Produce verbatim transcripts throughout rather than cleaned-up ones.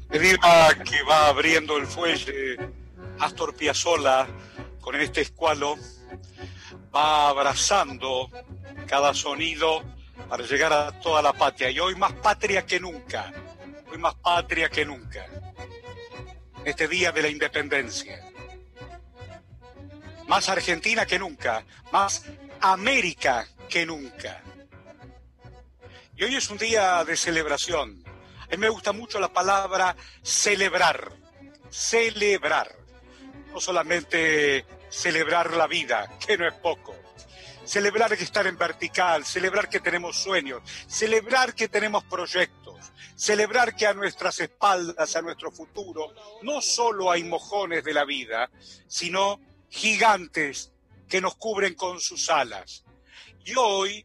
Medida que va abriendo el fuelle Astor Piazzolla con este escualo, va abrazando cada sonido para llegar a toda la patria. Y hoy más patria que nunca, hoy más patria que nunca, este día de la independencia. Más Argentina que nunca, más América que nunca. Y hoy es un día de celebración. A mí me gusta mucho la palabra celebrar, celebrar. No solamente celebrar la vida, que no es poco. Celebrar que estar en vertical, celebrar que tenemos sueños, celebrar que tenemos proyectos, celebrar que a nuestras espaldas, a nuestro futuro, no solo hay mojones de la vida, sino gigantes que nos cubren con sus alas. Y hoy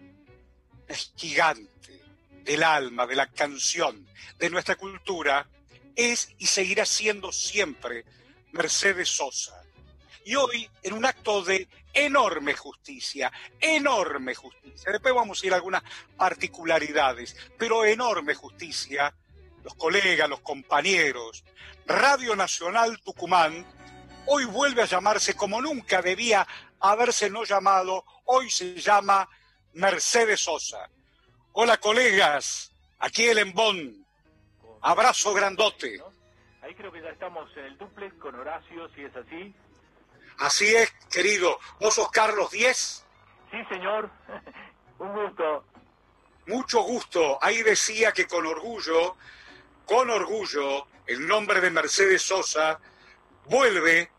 es gigante del alma, de la canción, de nuestra cultura, es y seguirá siendo siempre Mercedes Sosa. Y hoy, en un acto de enorme justicia, enorme justicia, después vamos a ir a algunas particularidades, pero enorme justicia, los colegas, los compañeros, Radio Nacional Tucumán, hoy vuelve a llamarse como nunca debía haberse no llamado, hoy se llama Mercedes Sosa. Hola colegas, aquí el Embón, abrazo grandote. Ahí creo que ya estamos en el dúplex con Horacio, si es así. Así es, querido. ¿Vos sos Carlos Diez? Sí, señor. Un gusto. Mucho gusto. Ahí decía que con orgullo, con orgullo, el nombre de Mercedes Sosa vuelve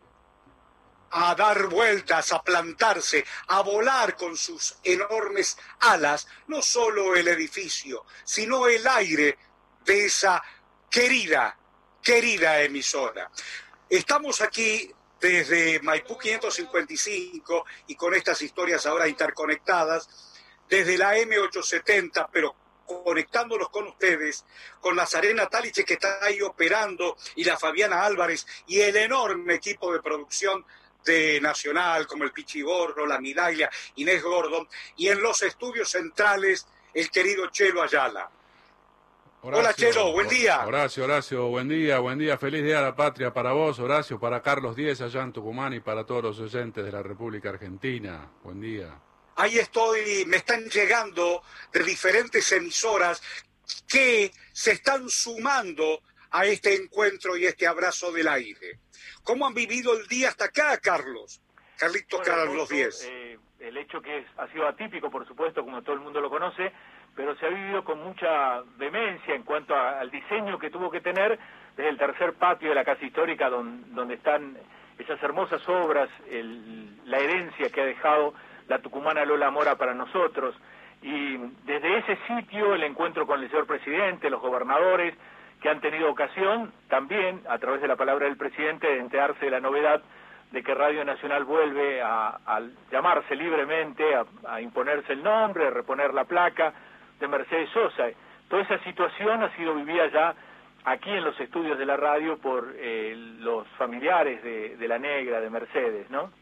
a dar vueltas, a plantarse, a volar con sus enormes alas, no solo el edificio, sino el aire de esa querida, querida emisora. Estamos aquí desde Maipú quinientos cincuenta y cinco y con estas historias ahora interconectadas, desde la eme ochocientos setenta, pero conectándonos con ustedes, con la Serena Taliche que está ahí operando, y la Fabiana Álvarez, y el enorme equipo de producción de Nacional, como el Pichiborro, la Midaglia, Inés Gordon, y en los estudios centrales, el querido Chelo Ayala. Horacio, hola Chelo, buen día. Horacio, Horacio, buen día, buen día, feliz día a la patria para vos, Horacio, para Carlos Diez allá en Tucumán y para todos los oyentes de la República Argentina. Buen día. Ahí estoy, me están llegando de diferentes emisoras que se están sumando a este encuentro y este abrazo del aire. ¿Cómo han vivido el día hasta acá, Carlos? Carlito bueno, Carlos Diez. Eh, el hecho que es, ha sido atípico, por supuesto, como todo el mundo lo conoce, pero se ha vivido con mucha vehemencia en cuanto a, al diseño que tuvo que tener desde el tercer patio de la Casa Histórica, don, donde están esas hermosas obras, el, la herencia que ha dejado la tucumana Lola Mora para nosotros. Y desde ese sitio el encuentro con el señor presidente, los gobernadores, que han tenido ocasión también, a través de la palabra del presidente, de enterarse de la novedad de que Radio Nacional vuelve a, a llamarse libremente, a, a imponerse el nombre, a reponer la placa de Mercedes Sosa. Toda esa situación ha sido vivida ya aquí en los estudios de la radio por eh, los familiares de, de la negra, de Mercedes, ¿no?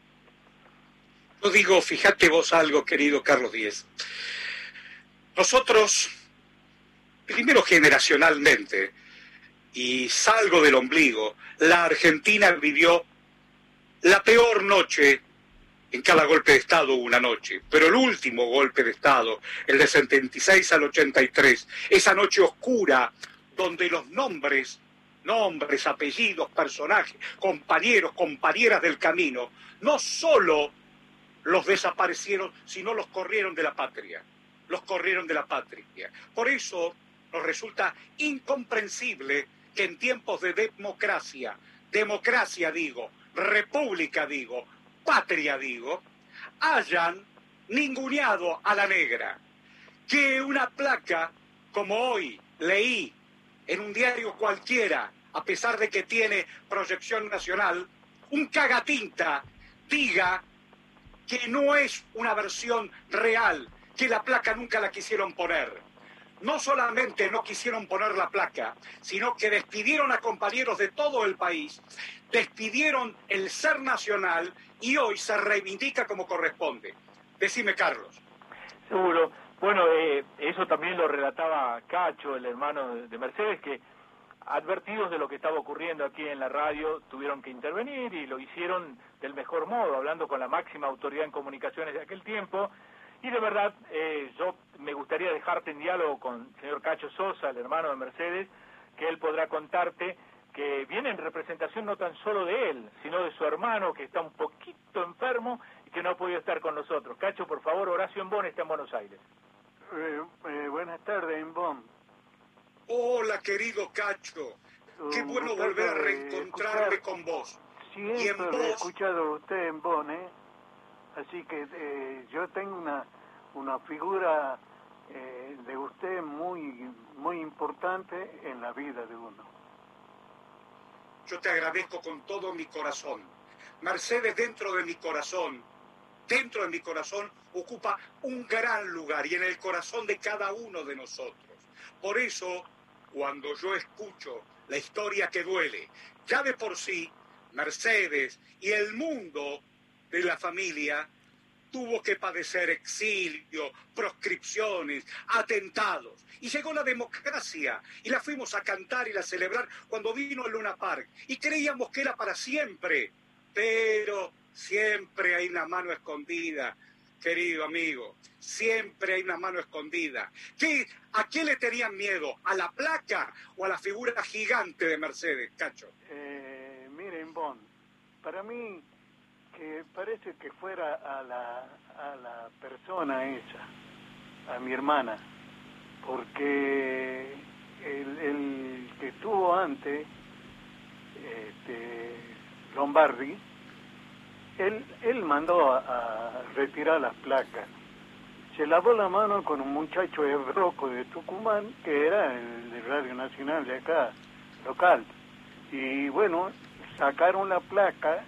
Yo digo, fíjate vos algo, querido Carlos Diez. Nosotros, primero generacionalmente, y salgo del ombligo, la Argentina vivió la peor noche. En cada golpe de Estado hubo una noche, pero el último golpe de Estado, el de setenta y seis al ochenta y tres, esa noche oscura, donde los nombres, nombres, apellidos, personajes, compañeros, compañeras del camino, no solo los desaparecieron, sino los corrieron de la patria, los corrieron de la patria. Por eso nos resulta incomprensible que en tiempos de democracia, democracia digo, república digo, patria digo, hayan ninguneado a la negra. Que una placa, como hoy leí en un diario cualquiera, a pesar de que tiene proyección nacional, un cagatinta diga que no es una versión real, que la placa nunca la quisieron poner. No solamente no quisieron poner la placa, sino que despidieron a compañeros de todo el país, despidieron el ser nacional y hoy se reivindica como corresponde. Decime, Carlos. Seguro. Bueno, eh, eso también lo relataba Cacho, el hermano de Mercedes, que advertidos de lo que estaba ocurriendo aquí en la radio, tuvieron que intervenir y lo hicieron del mejor modo, hablando con la máxima autoridad en comunicaciones de aquel tiempo. Y de verdad, eh, yo me gustaría dejarte en diálogo con el señor Cacho Sosa, el hermano de Mercedes, que él podrá contarte que viene en representación no tan solo de él, sino de su hermano, que está un poquito enfermo y que no ha podido estar con nosotros. Cacho, por favor, Horacio Embón está en Buenos Aires. Eh, eh, buenas tardes, Embón. Hola, querido Cacho. Qué Un bueno gustazo volver a de reencontrarme escuchar. con vos. Siempre Y en lo he vos, escuchado a usted, Embón, ¿eh? Así que eh, yo tengo una, una figura eh, de usted muy, muy importante en la vida de uno. yo te agradezco con todo mi corazón. Mercedes, dentro de mi corazón, dentro de mi corazón, ocupa un gran lugar y en el corazón de cada uno de nosotros. Por eso, cuando yo escucho la historia que duele, ya de por sí, Mercedes y el mundo de la familia tuvo que padecer exilio, proscripciones, atentados. Y llegó la democracia y la fuimos a cantar y a celebrar cuando vino el Luna Park. Y creíamos que era para siempre. Pero siempre hay una mano escondida, querido amigo. Siempre hay una mano escondida. ¿Qué, ¿A qué le tenían miedo? ¿A la placa o a la figura gigante de Mercedes, Cacho? Eh, miren, Embón, para mí que parece que fuera a la, a la persona esa, a mi hermana, porque el, el que estuvo antes, este, Lombardi, él, él mandó a, a retirar las placas. Se lavó la mano con un muchacho de Broco de Tucumán, que era el de Radio Nacional de acá, local. Y bueno, sacaron la placa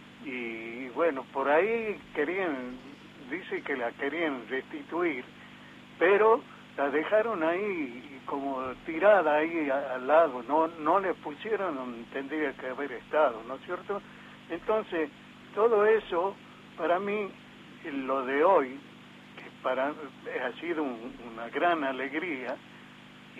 y bueno, por ahí querían, dice que la querían restituir, pero la dejaron ahí como tirada ahí al lado, no no le pusieron donde tendría que haber estado, ¿no es cierto? Entonces, todo eso, para mí, lo de hoy, que para ha sido un, una gran alegría, y,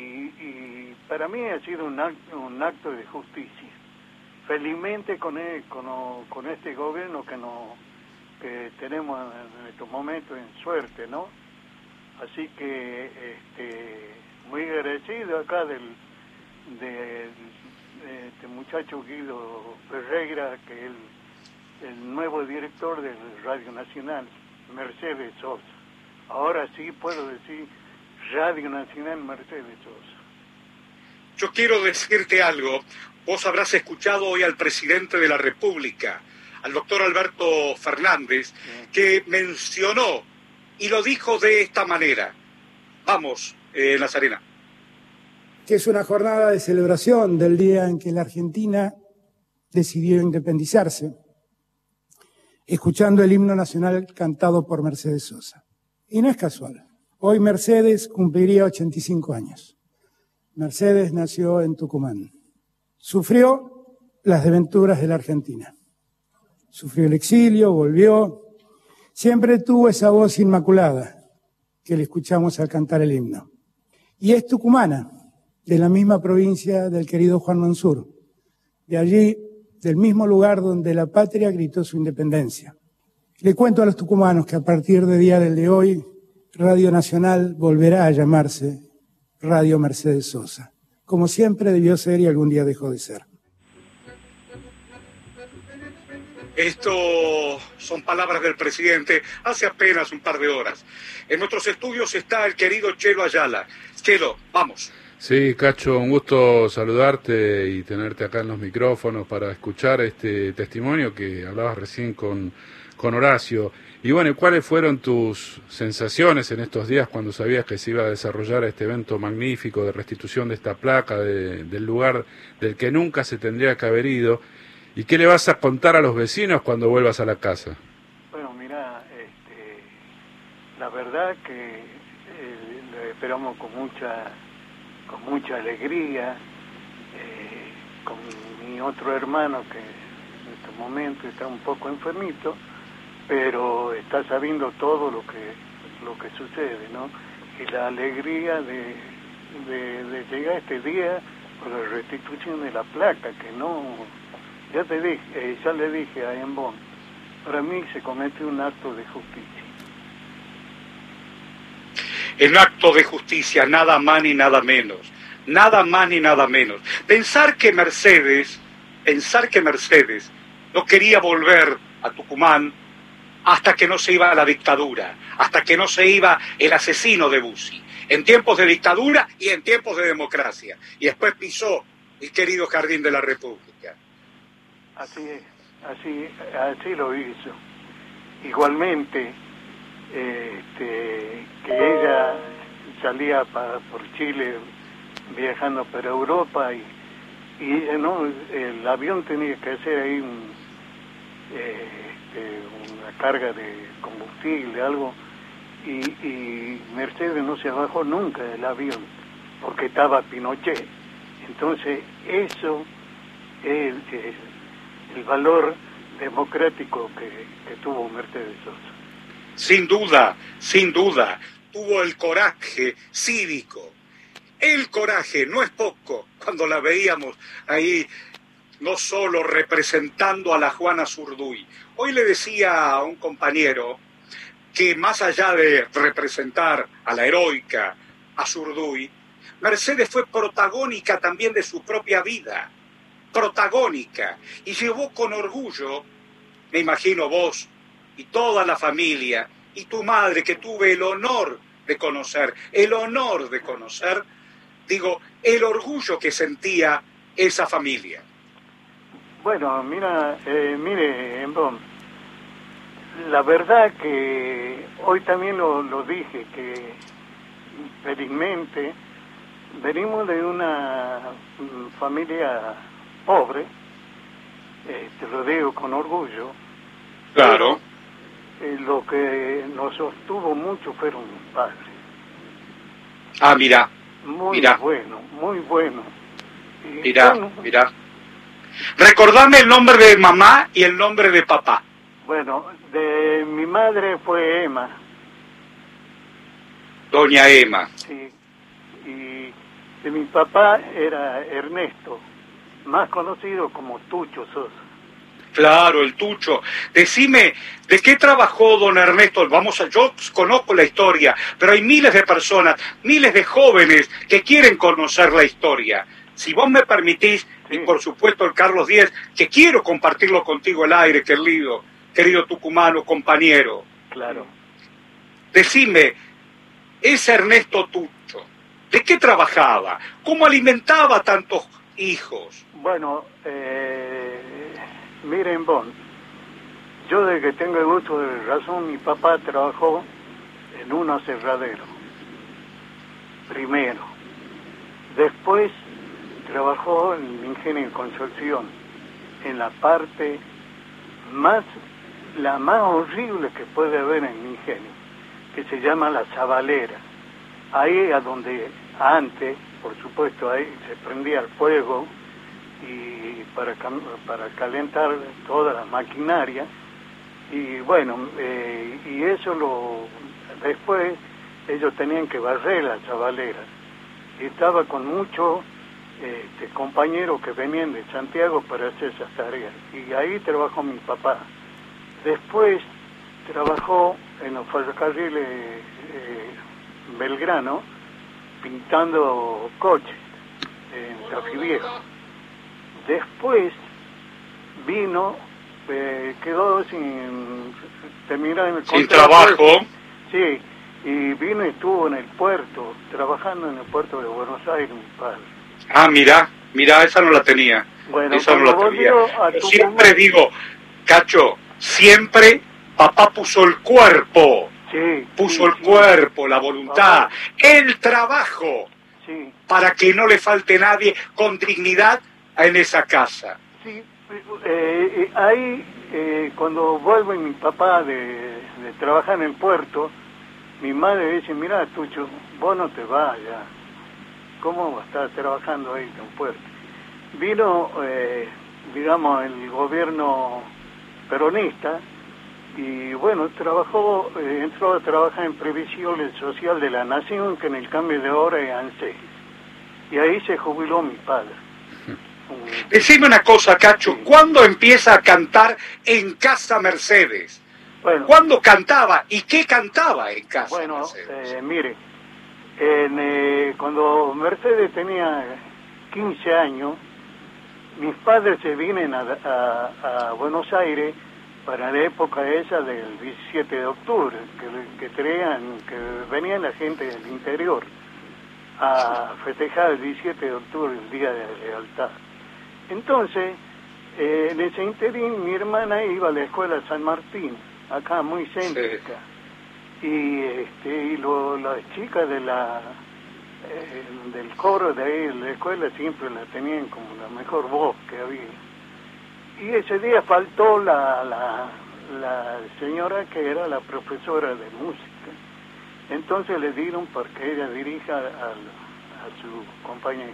y para mí ha sido un acto, un acto de justicia. Felizmente con, el, con, con este gobierno que, no, que tenemos en estos momentos en suerte, ¿no? Así que este, muy agradecido acá del, de, de este muchacho Guido Ferreira, que es el, el nuevo director de Radio Nacional, Mercedes Sosa. Ahora sí puedo decir Radio Nacional Mercedes Sosa. Yo quiero decirte algo. Vos habrás escuchado hoy al presidente de la República, al doctor Alberto Fernández, que mencionó y lo dijo de esta manera. Vamos, eh, Nazarena. Que es una jornada de celebración del día en que la Argentina decidió independizarse, escuchando el himno nacional cantado por Mercedes Sosa. Y no es casual. Hoy Mercedes cumpliría ochenta y cinco años. Mercedes nació en Tucumán. Sufrió las desventuras de la Argentina. Sufrió el exilio, volvió. Siempre tuvo esa voz inmaculada que le escuchamos al cantar el himno. Y es tucumana, de la misma provincia del querido Juan Mansur. De allí, del mismo lugar donde la patria gritó su independencia. Le cuento a los tucumanos que a partir del día del de hoy, Radio Nacional volverá a llamarse Radio Mercedes Sosa, como siempre debió ser y algún día dejó de ser. Esto son palabras del presidente hace apenas un par de horas. En nuestros estudios está el querido Chelo Ayala. Chelo, vamos. Sí, Cacho, un gusto saludarte y tenerte acá en los micrófonos para escuchar este testimonio que hablabas recién con, con Horacio. Y bueno, ¿cuáles fueron tus sensaciones en estos días cuando sabías que se iba a desarrollar este evento magnífico de restitución de esta placa, de, del lugar del que nunca se tendría que haber ido? ¿Y qué le vas a contar a los vecinos cuando vuelvas a la casa? Bueno, mira, este, la verdad que eh, lo esperamos con mucha, con mucha alegría, eh, con mi otro hermano que en este momento está un poco enfermito, pero está sabiendo todo lo que lo que sucede, ¿no? Y la alegría de, de, de llegar este día por la restitución de la placa, que no, ya te dije, eh, ya le dije a Embón, para mí se cometió un acto de justicia. En acto de justicia, nada más ni nada menos, nada más ni nada menos. Pensar que Mercedes, pensar que Mercedes no quería volver a Tucumán hasta que no se iba a la dictadura, hasta que no se iba el asesino de Bussi, en tiempos de dictadura y en tiempos de democracia, y después pisó el querido Jardín de la República. Así es, así, así lo hizo. Igualmente, este, que ella salía para, por Chile viajando para Europa y, y ella no, el avión tenía que hacer ahí un, eh, este, una carga de combustible, algo, y, y Mercedes no se bajó nunca del avión porque estaba Pinochet. Entonces eso es el, el valor democrático que, que tuvo Mercedes Sosa. Sin duda, sin duda, tuvo el coraje cívico. El coraje, no es poco, cuando la veíamos ahí, no solo representando a la Juana Zurduy. Hoy le decía a un compañero que más allá de representar a la heroica, a Zurduy, Mercedes fue protagónica también de su propia vida, protagónica, y llevó con orgullo, me imagino vos, y toda la familia, y tu madre, que tuve el honor de conocer, el honor de conocer, digo, el orgullo que sentía esa familia. Bueno, mira, eh, mire, Embón, la verdad que hoy también lo, lo dije, que felizmente venimos de una familia pobre, eh, te lo digo con orgullo. Claro. Eh, lo que nos sostuvo mucho fueron mis padres. Ah, mira. Muy mira. bueno, muy bueno. Y mira, bueno, mira. Recordame el nombre de mamá y el nombre de papá. Bueno, de mi madre fue Emma. Doña Emma. Sí. Y de mi papá era Ernesto, más conocido como Tucho Sosa. Claro, el Tucho. Decime, ¿de qué trabajó don Ernesto? Vamos a, yo conozco la historia, pero hay miles de personas, miles de jóvenes que quieren conocer la historia. Si vos me permitís, sí. Y por supuesto el Carlos Díez, que quiero compartirlo contigo al aire, querido, querido tucumano, compañero. Claro. Decime, ese Ernesto Tucho, ¿de qué trabajaba? ¿Cómo alimentaba a tantos hijos? Bueno, eh... miren, Bon, yo desde que tengo el uso de razón, mi papá trabajó en un aserradero, primero. Después trabajó en Ingenio y Concepción, en la parte más, la más horrible que puede haber en Ingenio, que se llama la Zabalera. Ahí a donde antes, por supuesto, ahí se prendía el fuego, y para, para calentar toda la maquinaria, y bueno, eh, y eso lo después ellos tenían que barrer las zabaleras, y estaba con muchos este, compañeros que venían de Santiago para hacer esas tareas, y ahí trabajó mi papá. Después trabajó en los ferrocarriles eh, Belgrano, pintando coches en Tafí Viejo. Después vino, eh, quedó sin terminar el sin trabajo. Sí, y vino y estuvo en el puerto, trabajando en el puerto de Buenos Aires, mi padre. Ah, mira, mira, esa no la tenía. Bueno, esa no la tenía. Tu siempre mamá... digo, Cacho, siempre papá puso el cuerpo, sí, puso sí, el sí. cuerpo, la voluntad, Papá. el trabajo, sí. para que no le falte nadie con dignidad en esa casa. Sí, eh, ahí eh, cuando vuelve mi papá de, de trabajar en el puerto, mi madre dice, mira Tucho, vos no te vayas, ¿cómo vas a estar trabajando ahí en el puerto? Vino, eh, digamos, el gobierno peronista y bueno, trabajó, eh, entró a trabajar en Previsión Social de la Nación, que en el cambio de hora es ANSES. y ahí se jubiló mi padre. Decime una cosa, Cacho, ¿cuándo empieza a cantar en Casa Mercedes? Bueno, ¿Cuándo cantaba y qué cantaba en Casa bueno, Mercedes? eh, mire, en, eh, cuando Mercedes tenía quince años, mis padres se vienen a, a, a Buenos Aires para la época esa del diecisiete de octubre, que, que traían, que venían la gente del interior a festejar el diecisiete de octubre, el Día de la Lealtad. Entonces, eh, en ese interín mi hermana iba a la escuela San Martín, acá muy céntrica, sí. y, este, y lo, las chicas de la eh, del coro de ahí, de la escuela, siempre la tenían como la mejor voz que había. Y ese día faltó la, la, la señora que era la profesora de música. Entonces le dieron para que ella dirija a, a su compañera.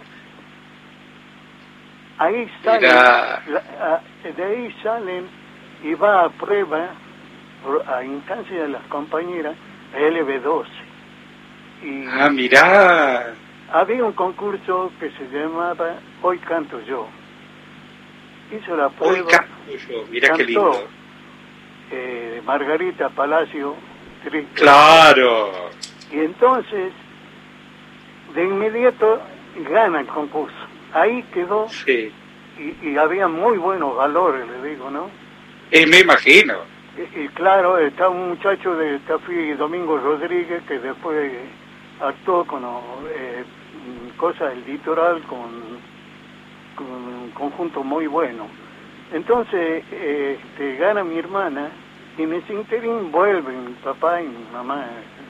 Ahí salen, la, a, de ahí salen y va a prueba, por, a instancia de las compañeras, a L B doce. Y ah, mirá. Había un concurso que se llamaba Hoy Canto Yo. Hizo la prueba. Hoy canto yo, mirá qué lindo. Eh, Margarita Palacio Triste. Claro. Y entonces, de inmediato, gana el concurso. Ahí quedó, sí. y, y había muy buenos valores, le digo, ¿no? Eh, me imagino. Y, y claro, está un muchacho de Tafí, Domingo Rodríguez, que después actuó con eh, Cosas del Litoral, con, con un conjunto muy bueno. Entonces, eh, este, gana mi hermana, y en ese interín vuelven mi papá y mi mamá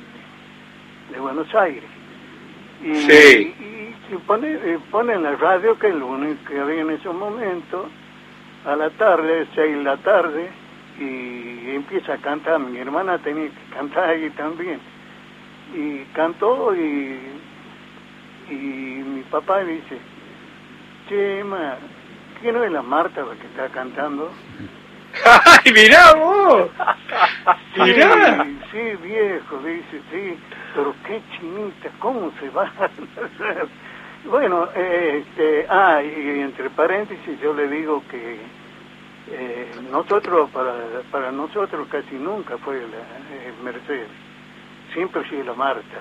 de, de Buenos Aires. Y, sí. y, y pone, eh, pone en la radio, que es lo único que había en ese momento, a la tarde, seis de la tarde, y empieza a cantar. Mi hermana tenía que cantar ahí también. Y cantó, y, y mi papá dice, che, ma, ¿qué no es la Marta la que está cantando? ¡Ay, mirá vos! Sí, mirá. Sí, viejo, dice, sí, pero qué chinita, ¿cómo se va? Bueno, eh, este, ah, y entre paréntesis yo le digo que eh, nosotros, para, para nosotros casi nunca fue la eh, Mercedes, siempre ha sido la Marta,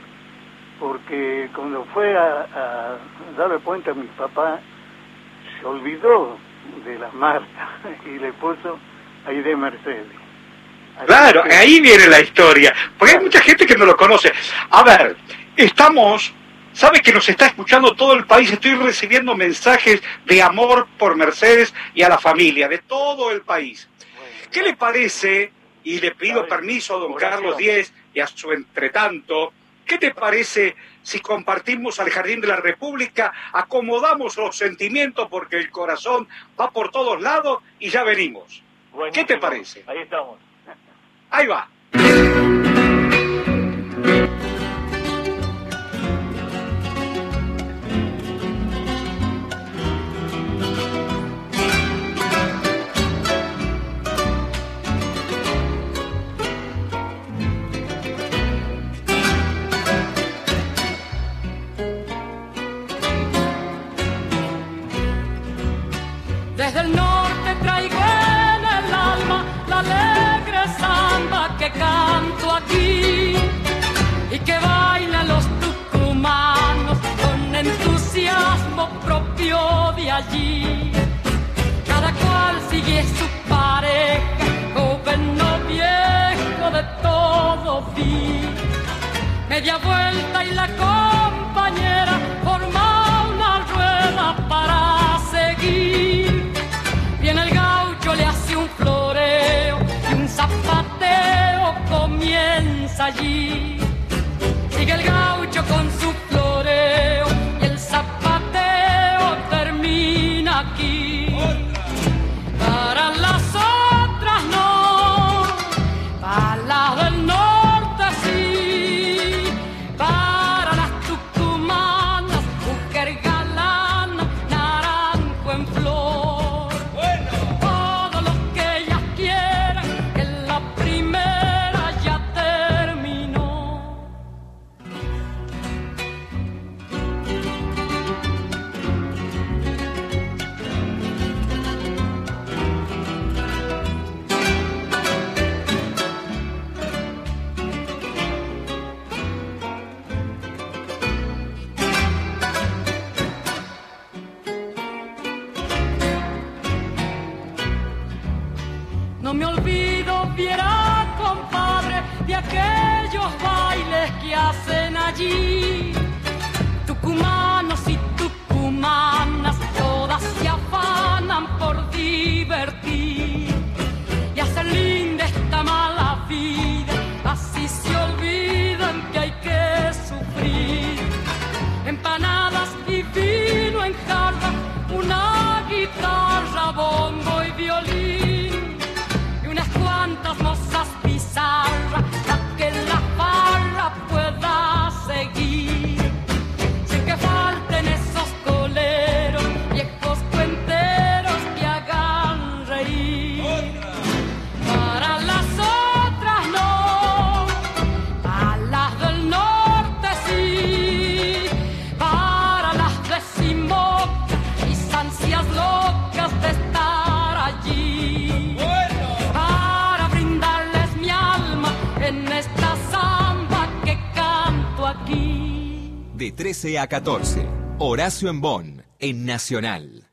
porque cuando fue a, a darle cuenta a mi papá, se olvidó de la Marta y le puso ahí de Mercedes. Así claro, que... ahí viene la historia, porque hay mucha gente que no lo conoce. A ver, estamos... Sabe que nos está escuchando todo el país, estoy recibiendo mensajes de amor por Mercedes y a la familia, de todo el país. ¿Qué le parece, y le pido permiso a don Carlos Díez y a su entretanto, qué te parece si compartimos al Jardín de la República, acomodamos los sentimientos porque el corazón va por todos lados y ya venimos? Buenísimo. ¿Qué te parece? Ahí estamos. Ahí va. Desde el norte traigo en el alma la alegre samba que canto aquí y que bailan los tucumanos con entusiasmo propio de allí. Cada cual sigue su pareja, joven o viejo, de todo vi. Media vuelta y la compañera forma una rueda para seguir. Viene el gaucho, le hace un floreo y un zapateo comienza allí. Sigue el gaucho con su floreo y el zapateo termina aquí. Para las otras no, para las del norte sí, para las tucumanas, mujer galana, naranjo en flor. Todo lo que ellas quieran, que la primera ya terminó. que hacen allí. Tucumanos y tucumanas, todas se afanan por divertir y hacer linda esta mala vida, así se olvidan que hay que sufrir. Empanadas y vino en jarra, una guitarra, bombo y violín y unas cuantas mozas pizarra, para que la farra pueda seguir sin que falten esos coleros, viejos cuenteros que hagan reír. Para las otras no, a las del norte sí, para las decimocas, mis ansias locas de estar allí, para brindarles mi alma en esta samba que canto aquí. De trece a catorce, Horacio Embón, en Nacional.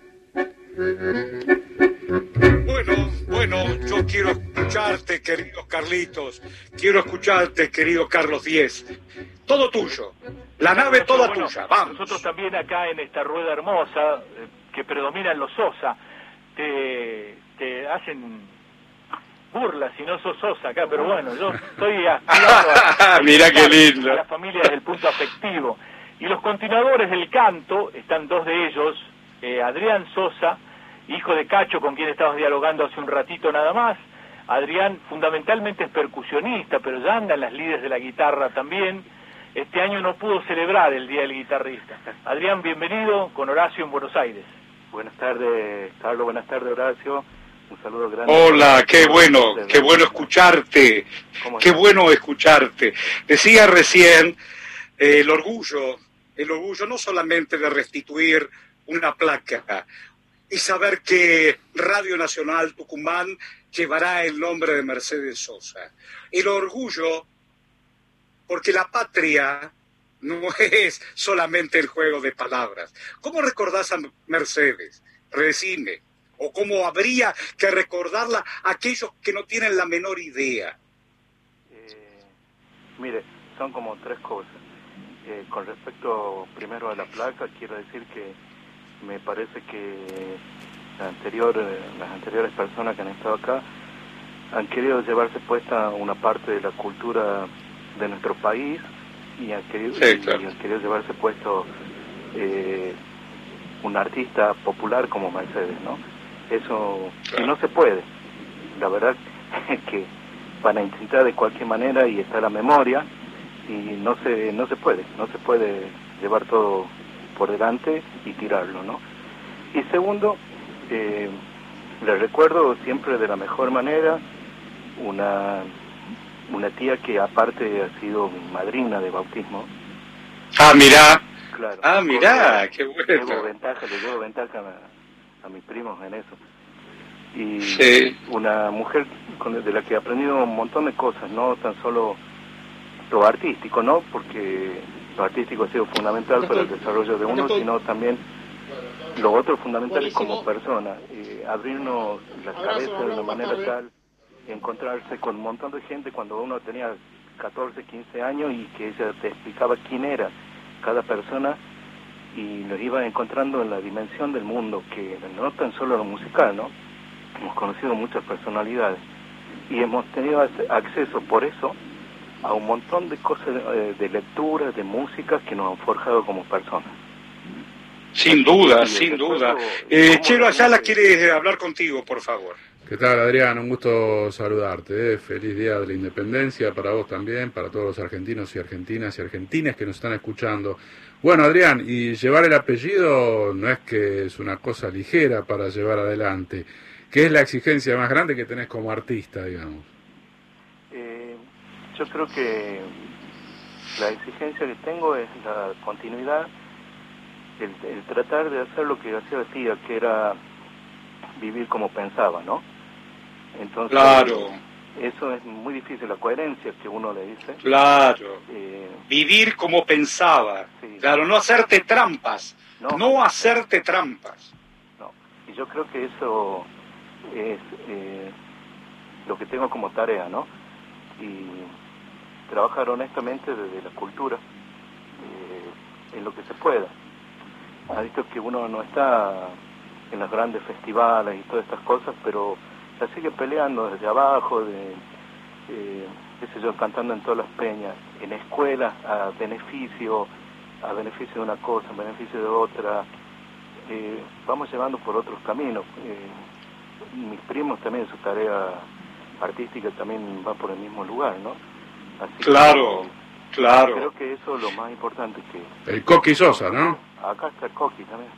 Bueno, bueno, yo quiero escucharte, querido Carlitos. Quiero escucharte, querido Carlos Diez. Todo tuyo. La nave toda Bueno, tuya. Vamos. Nosotros también acá en esta rueda hermosa, eh, que predominan los Sosa, te, te hacen burlas si no sos Sosa acá, pero bueno, yo estoy aspirando a, Mirá qué lindo. a la familia desde el punto afectivo. Y los continuadores del canto, están dos de ellos, eh, Adrián Sosa, hijo de Cacho, con quien estabas dialogando hace un ratito nada más. Adrián fundamentalmente es percusionista, pero ya anda en las lides de la guitarra también. Este año no pudo celebrar el Día del Guitarrista. Adrián, bienvenido con Horacio en Buenos Aires. Buenas tardes, Carlos, buenas tardes, Horacio. Un saludo grande. Hola, qué bueno, qué bueno escucharte. Qué bueno escucharte. Decía recién eh, el orgullo, el orgullo no solamente de restituir una placa y saber que Radio Nacional Tucumán llevará el nombre de Mercedes Sosa. El orgullo porque la patria no es solamente el juego de palabras. ¿Cómo recordás a Mercedes? Decime. ¿O cómo habría que recordarla a aquellos que no tienen la menor idea? Eh, mire, son como tres cosas. Eh, con respecto primero a la placa, quiero decir que me parece que la anterior, eh, las anteriores personas que han estado acá han querido llevarse puesta una parte de la cultura de nuestro país y han querido, sí, claro. y han querido llevarse puesto eh, un artista popular como Mercedes, ¿no? Eso claro. no se puede. La verdad es que van a intentar de cualquier manera y está la memoria y no se no se puede, no se puede llevar todo por delante y tirarlo, ¿no? Y segundo, eh, le recuerdo siempre de la mejor manera una una tía que aparte ha sido madrina de bautismo. Ah, mirá. Claro. Ah, mirá, qué bueno. Llevo ventaja, le llevo ventaja a, a mis primos en eso. Y sí. una mujer con, de la que he aprendido un montón de cosas, no tan solo lo artístico, ¿no? Porque lo artístico ha sido fundamental para el desarrollo de uno, sino también lo otro fundamental es como persona, eh, abrirnos la cabeza de una manera tal, encontrarse con un montón de gente cuando uno tenía catorce, quince años y que ella te explicaba quién era cada persona y nos iba encontrando en la dimensión del mundo, que no tan solo lo musical, ¿no? Hemos conocido muchas personalidades y hemos tenido acceso por eso a un montón de cosas, eh, de lecturas, de música que nos han forjado como personas. Sin duda, sin duda. Eh, Chelo Ayala quiere hablar contigo, por favor. ¿Qué tal, Adrián? Un gusto saludarte. ¿eh? Feliz Día de la Independencia para vos también, para todos los argentinos y argentinas y argentinas que nos están escuchando. Bueno, Adrián, y llevar el apellido no es que es una cosa ligera para llevar adelante. ¿Qué es la exigencia más grande que tenés como artista, digamos? Eh, yo creo que la exigencia que tengo es la continuidad, el, el tratar de hacer lo que hacía tía, que era vivir como pensaba, ¿no? Entonces, claro. Eso es muy difícil, la coherencia que uno le dice. Claro. Eh, vivir como pensaba. Sí. Claro, no hacerte trampas. No, no hacerte trampas. No. Y yo creo que eso es eh, lo que tengo como tarea, ¿no? Y trabajar honestamente desde la cultura, eh, en lo que se pueda. Ha visto que uno no está en los grandes festivales y todas estas cosas, pero la sigue peleando desde abajo, de, eh, qué sé yo, cantando en todas las peñas, en escuelas, a beneficio, a beneficio de una cosa, a beneficio de otra. Eh, vamos llevando por otros caminos. Eh, mis primos también, su tarea artística también va por el mismo lugar, ¿no? Así claro, que, claro. Creo que eso es lo más importante que... El Coqui Sosa, ¿no? Acá está el Coqui también.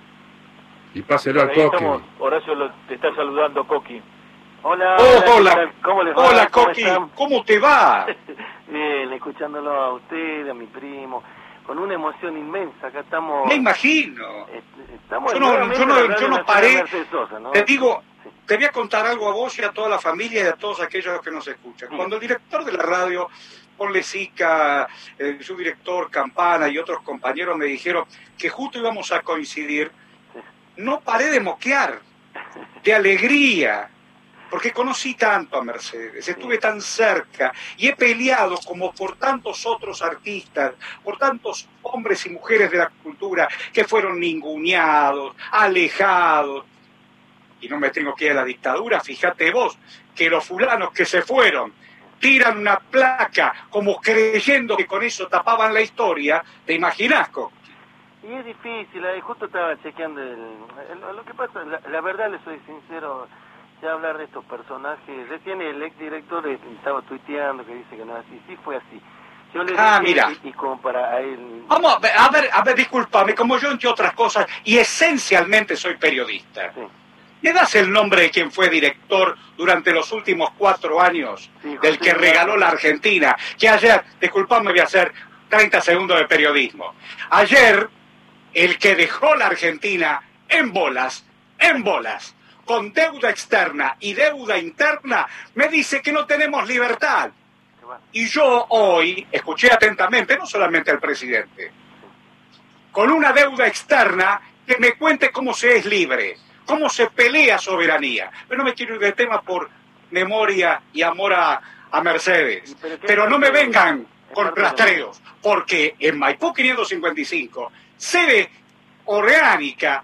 Y páselo al Ahí Coqui. estamos. Horacio, lo, te está saludando Coqui. Hola, Oh, hola, hola, ¿cómo les va? hola ¿Cómo Coqui, están? ¿cómo te va? Bien, escuchándolo a usted, a mi primo, con una emoción inmensa. Acá estamos... Me imagino. eh, Estamos Yo no, nuevamente yo no, en la yo Radio no Nacional paré. Mercedes Sosa, ¿no? Te digo, Sí. te voy a contar algo a vos y a toda la familia y a todos aquellos que nos escuchan. Cuando el director de la radio, Ponle Sica, eh, su director Campana y otros compañeros me dijeron que justo íbamos a coincidir, no paré de moquear, de alegría, porque conocí tanto a Mercedes, estuve tan cerca y he peleado como por tantos otros artistas, por tantos hombres y mujeres de la cultura que fueron ninguneados, alejados. Y no me tengo que ir a la dictadura, fíjate vos, que los fulanos que se fueron tiran una placa como creyendo que con eso tapaban la historia, ¿te imaginás, Coqui? Y es difícil, eh, justo estaba chequeando el, el- lo que pasa, la, la verdad, le soy sincero, ya hablar de estos personajes, recién el exdirector eh, estaba tuiteando que dice que no es así, sí fue así. Yo le Ah, dije, mira. Y, y como para a él... Vamos, a ver, a ver, a ver, discúlpame, como yo entre otras cosas, y esencialmente soy periodista. Sí. ¿Me das el nombre de quien fue director durante los últimos cuatro años, Sí, del José que regaló Ignacio. la Argentina? Que ayer, disculpame, voy a hacer treinta segundos de periodismo. Ayer, el que dejó la Argentina en bolas, en bolas, con deuda externa y deuda interna, me dice que no tenemos libertad. Y yo hoy escuché atentamente, no solamente al presidente, con una deuda externa, que me cuente cómo se es libre, cómo se pelea soberanía. Pero no me quiero ir de tema por memoria y amor a, a Mercedes. Pero, ¿qué Pero no me parte de- vengan es con parte de lo rastreos, porque en Maipú quinientos cincuenta y cinco, sede orgánica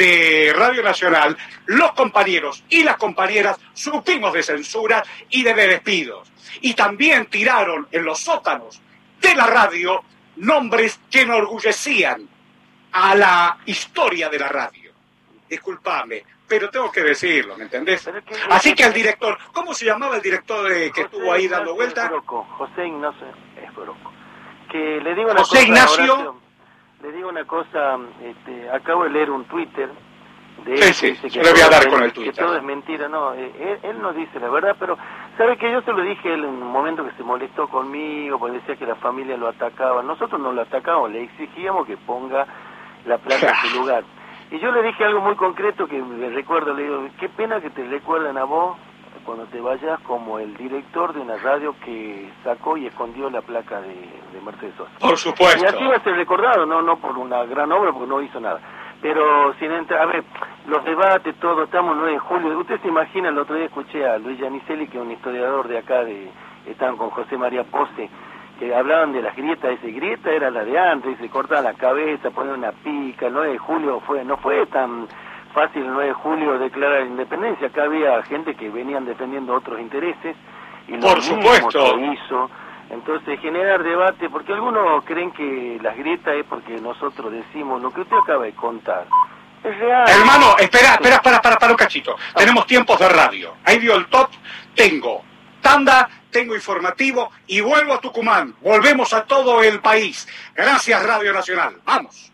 de Radio Nacional, los compañeros y las compañeras supimos de censura y de despidos. Y también tiraron en los sótanos de la radio nombres que enorgullecían a la historia de la radio. Disculpame, pero tengo que decirlo, ¿me entendés? Pero es que- Así que al director, ¿cómo se llamaba el director de, que José estuvo ahí dando Ignacio vueltas? Esbroco, José Ignacio Esbroco. Que le digo una José cosa, Ignacio. Horacio, le digo una cosa, este, acabo de leer un Twitter de Sí, él sí, que dice yo que le voy a todo dar es- con el que Twitter. todo es mentira, no, eh, él, él no dice la verdad, pero sabe que yo se lo dije a él en un momento que se molestó conmigo, porque decía que la familia lo atacaba. Nosotros no lo atacamos, le exigíamos que ponga la plata en su lugar. Y yo le dije algo muy concreto que le recuerdo, le digo, qué pena que te recuerden a vos cuando te vayas como el director de una radio que sacó y escondió la placa de, de Mercedes Sosa. Por supuesto. Y así va a ser recordado, no no por una gran obra, porque no hizo nada. Pero sin entrar, a ver, los debates, todo, estamos el nueve de julio. Usted se imagina, el otro día escuché a Luis Giannicelli, que es un historiador de acá, de estaban con José María Pose, que hablaban de las grietas. Ese grieta era la de antes, se cortaban la cabeza, ponían una pica. El nueve de julio fue no fue tan fácil el nueve de julio declarar la independencia. Acá había gente que venían defendiendo otros intereses y lo Por mismo supuesto. se hizo. Entonces, generar debate, porque algunos creen que las grietas es porque nosotros decimos lo que usted acaba de contar. Es real. Hermano, espera, espera, para, para, para un cachito. Tenemos tiempos de radio. Ahí dio el top. Tengo tanda, tengo informativo y vuelvo a Tucumán. Volvemos a todo el país. Gracias, Radio Nacional. Vamos.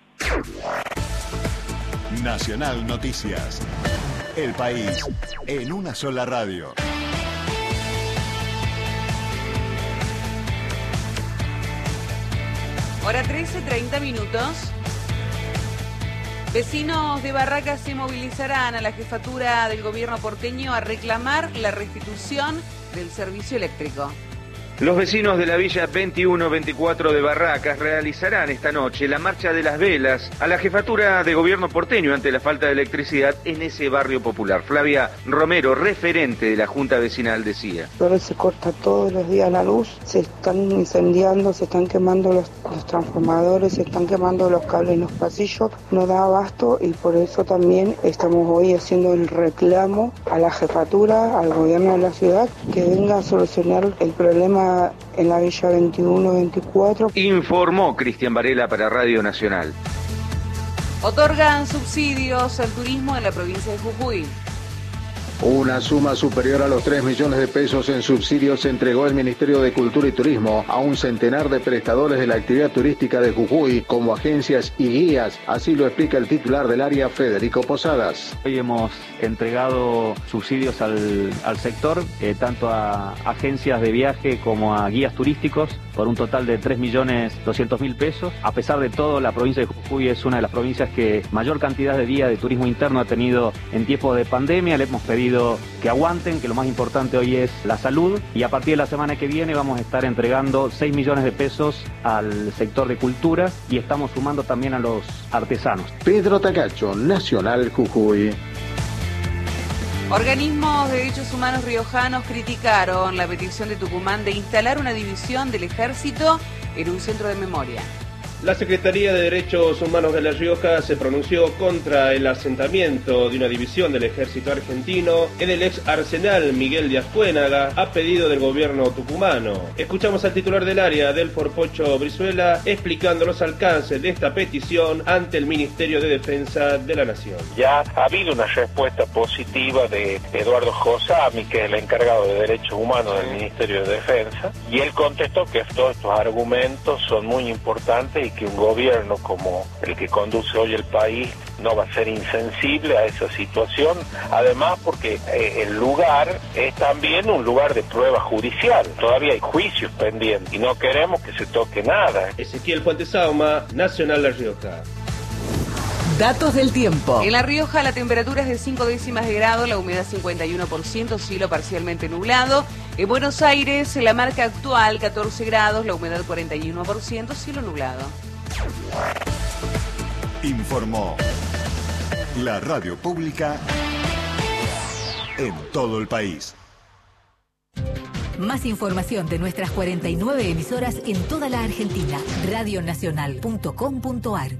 Nacional Noticias. El país en una sola radio. Hora trece, treinta minutos. Vecinos de Barracas se movilizarán a la jefatura del gobierno porteño a reclamar la restitución del servicio eléctrico. Los vecinos de la Villa veintiuno veinticuatro de Barracas realizarán esta noche la marcha de las velas a la jefatura de gobierno porteño ante la falta de electricidad en ese barrio popular. Flavia Romero, referente de la Junta Vecinal, decía: Ahora se corta todos los días la luz, se están incendiando, se están quemando los, los transformadores, se están quemando los cables en los pasillos, no da abasto y por eso también estamos hoy haciendo el reclamo a la jefatura, al gobierno de la ciudad, que venga a solucionar el problema en la Villa veintiuno veinticuatro. Informó Cristian Varela para Radio Nacional. Otorgan subsidios al turismo en la provincia de Jujuy. Una suma superior a los tres millones de pesos en subsidios se entregó el Ministerio de Cultura y Turismo a un centenar de prestadores de la actividad turística de Jujuy, como agencias y guías. Así lo explica el titular del área, Federico Posadas. Hoy hemos entregado subsidios al, al sector, eh, tanto a agencias de viaje como a guías turísticos, por un total de tres millones doscientos mil pesos. A pesar de todo, la provincia de Jujuy es una de las provincias que mayor cantidad de días de turismo interno ha tenido en tiempos de pandemia. Le hemos pedido que aguanten, que lo más importante hoy es la salud, y a partir de la semana que viene vamos a estar entregando seis millones de pesos al sector de cultura y estamos sumando también a los artesanos. Pedro Tacacho, Nacional Jujuy. Organismos de derechos humanos riojanos criticaron la petición de Tucumán de instalar una división del ejército en un centro de memoria. La Secretaría de Derechos Humanos de La Rioja se pronunció contra el asentamiento de una división del ejército argentino en el ex Arsenal Miguel de Ascuénaga a pedido del gobierno tucumano. Escuchamos al titular del área, del Forpocho Brizuela, explicando los alcances de esta petición ante el Ministerio de Defensa de la Nación. Ya ha habido una respuesta positiva de Eduardo Josami, que es el encargado de Derechos Humanos del Ministerio de Defensa, y él contestó que todos estos argumentos son muy importantes y que un gobierno como el que conduce hoy el país no va a ser insensible a esa situación, además porque eh, el lugar es también un lugar de prueba judicial, todavía hay juicios pendientes y no queremos que se toque nada. Ezequiel Puente Sauma, Nacional La Rioja. Datos del tiempo. En La Rioja la temperatura es de cinco décimas de grado, la humedad cincuenta y uno por ciento, cielo parcialmente nublado. En Buenos Aires la marca actual catorce grados, la humedad cuarenta y uno por ciento, cielo nublado. Informó la radio pública en todo el país. Más información de nuestras cuarenta y nueve emisoras en toda la Argentina. radio nacional punto com punto ar.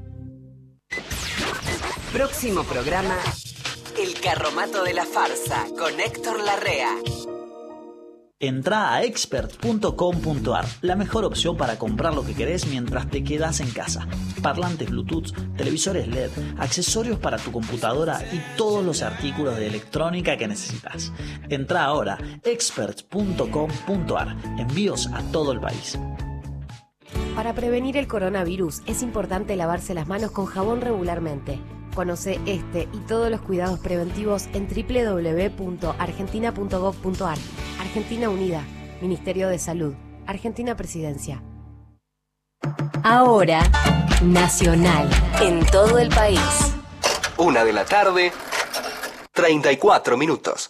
Próximo programa, El Carromato de la Farsa, con Héctor Larrea. Entrá a expert punto com punto ar, la mejor opción para comprar lo que querés mientras te quedas en casa. Parlantes Bluetooth, televisores L E D, accesorios para tu computadora y todos los artículos de electrónica que necesitas. Entrá ahora, expert punto com punto ar. Envíos a todo el país. Para prevenir el coronavirus es importante lavarse las manos con jabón regularmente. Conoce este y todos los cuidados preventivos en doble u doble u doble u punto argentina punto gov punto ar. Argentina Unida, Ministerio de Salud, Argentina Presidencia. Ahora, Nacional, en todo el país. Una de la tarde, treinta y cuatro minutos.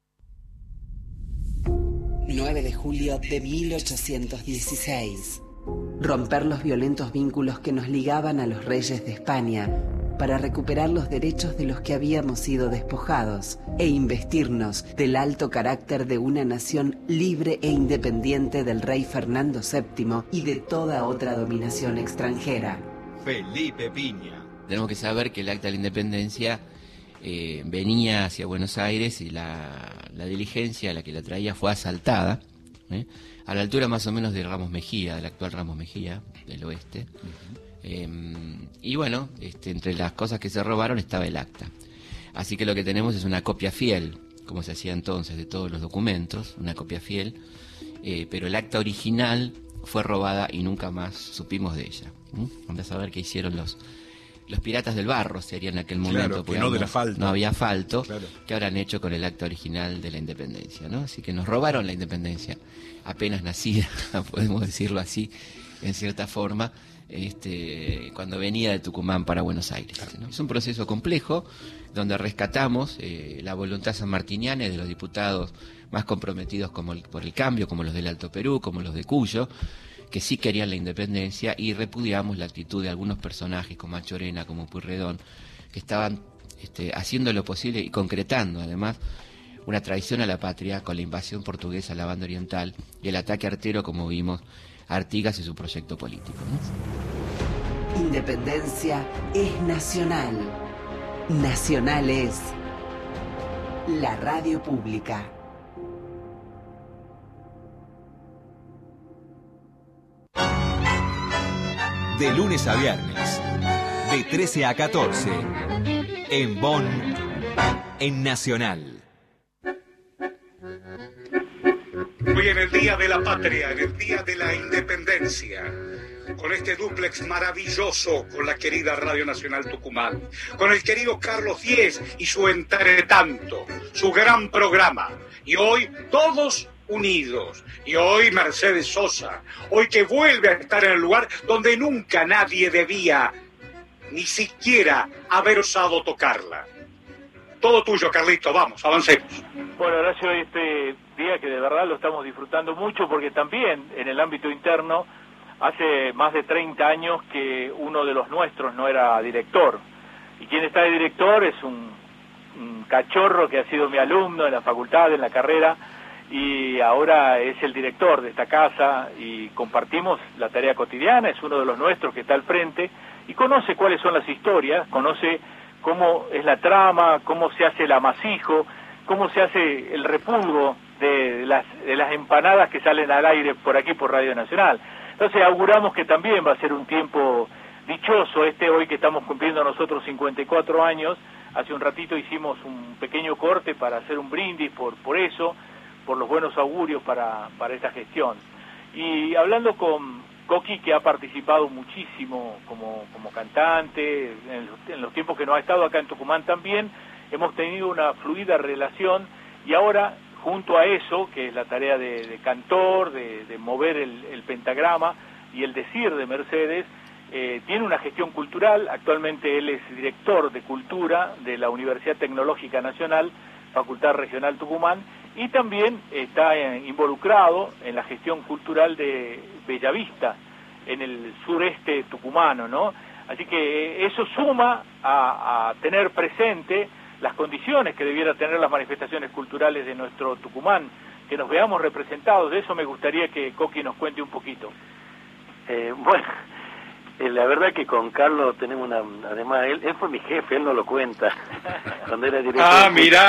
nueve de julio de mil ochocientos dieciséis. Romper los violentos vínculos que nos ligaban a los reyes de España para recuperar los derechos de los que habíamos sido despojados e investirnos del alto carácter de una nación libre e independiente del rey Fernando séptimo y de toda otra dominación extranjera. Felipe Piña. Tenemos que saber que el Acta de la Independencia eh, venía hacia Buenos Aires y la, la diligencia, la que la traía, fue asaltada, ¿eh? a la altura más o menos de Ramos Mejía, del actual Ramos Mejía, del oeste. Uh-huh. Eh, y bueno, este, entre las cosas que se robaron estaba el acta. Así que lo que tenemos es una copia fiel, como se hacía entonces, de todos los documentos, una copia fiel, eh, pero el acta original fue robada y nunca más supimos de ella. ¿Mm? Vamos a saber qué hicieron los los piratas del barro, sería en aquel momento, claro, que no, del asfalto. no había asfalto, claro. ¿Qué habrán hecho con el acta original de la independencia? ¿No? Así que nos robaron la independencia apenas nacida, podemos decirlo así, en cierta forma. este, cuando venía de Tucumán para Buenos Aires, ¿no? Es un proceso complejo donde rescatamos eh, la voluntad sanmartiniana de los diputados más comprometidos como el, por el cambio, como los del Alto Perú, como los de Cuyo, que sí querían la independencia, y repudiamos la actitud de algunos personajes como Machorena, como Pueyrredón, que estaban este, haciendo lo posible y concretando además una traición a la patria con la invasión portuguesa a la banda oriental y el ataque artero, como vimos, a Artigas y su proyecto político, ¿no? Independencia es nacional. Nacional es la radio pública. De lunes a viernes, de trece a catorce, en Bonn, en Nacional. Hoy en el Día de la Patria, en el Día de la Independencia, con este dúplex maravilloso con la querida Radio Nacional Tucumán, con el querido Carlos Diez y su Entretanto, su gran programa, y hoy todos unidos, y hoy Mercedes Sosa, hoy que vuelve a estar en el lugar donde nunca nadie debía ni siquiera haber osado tocarla. Todo tuyo, Carlito, vamos, avancemos. Bueno, Horacio, este día que de verdad lo estamos disfrutando mucho, porque también en el ámbito interno hace más de treinta años que uno de los nuestros no era director, y quien está de director es un, un cachorro que ha sido mi alumno en la facultad, en la carrera, y ahora es el director de esta casa, y compartimos la tarea cotidiana. Es uno de los nuestros que está al frente y conoce cuáles son las historias, conoce cómo es la trama, cómo se hace el amasijo, cómo se hace el repulgo de las, de las empanadas que salen al aire por aquí por Radio Nacional. Entonces auguramos que también va a ser un tiempo dichoso este hoy que estamos cumpliendo nosotros cincuenta y cuatro años. Hace un ratito hicimos un pequeño corte para hacer un brindis por, por eso, por los buenos augurios para, para esta gestión. Y hablando con Coqui, que ha participado muchísimo como, como cantante, en los, en los tiempos que nos ha estado acá en Tucumán también, hemos tenido una fluida relación, y ahora, junto a eso, que es la tarea de, de cantor, de, de mover el, el pentagrama y el decir de Mercedes, eh, tiene una gestión cultural. Actualmente él es director de Cultura de la Universidad Tecnológica Nacional, Facultad Regional Tucumán, y también está eh, involucrado en la gestión cultural de Bellavista, en el sureste tucumano, ¿no? Así que eh, eso suma a, a tener presente las condiciones que debiera tener las manifestaciones culturales de nuestro Tucumán, que nos veamos representados. De eso me gustaría que Coqui nos cuente un poquito. Eh, bueno, eh, la verdad que con Carlos tenemos una... Además, él, él fue mi jefe, él no lo cuenta, cuando era director. Ah, mirá,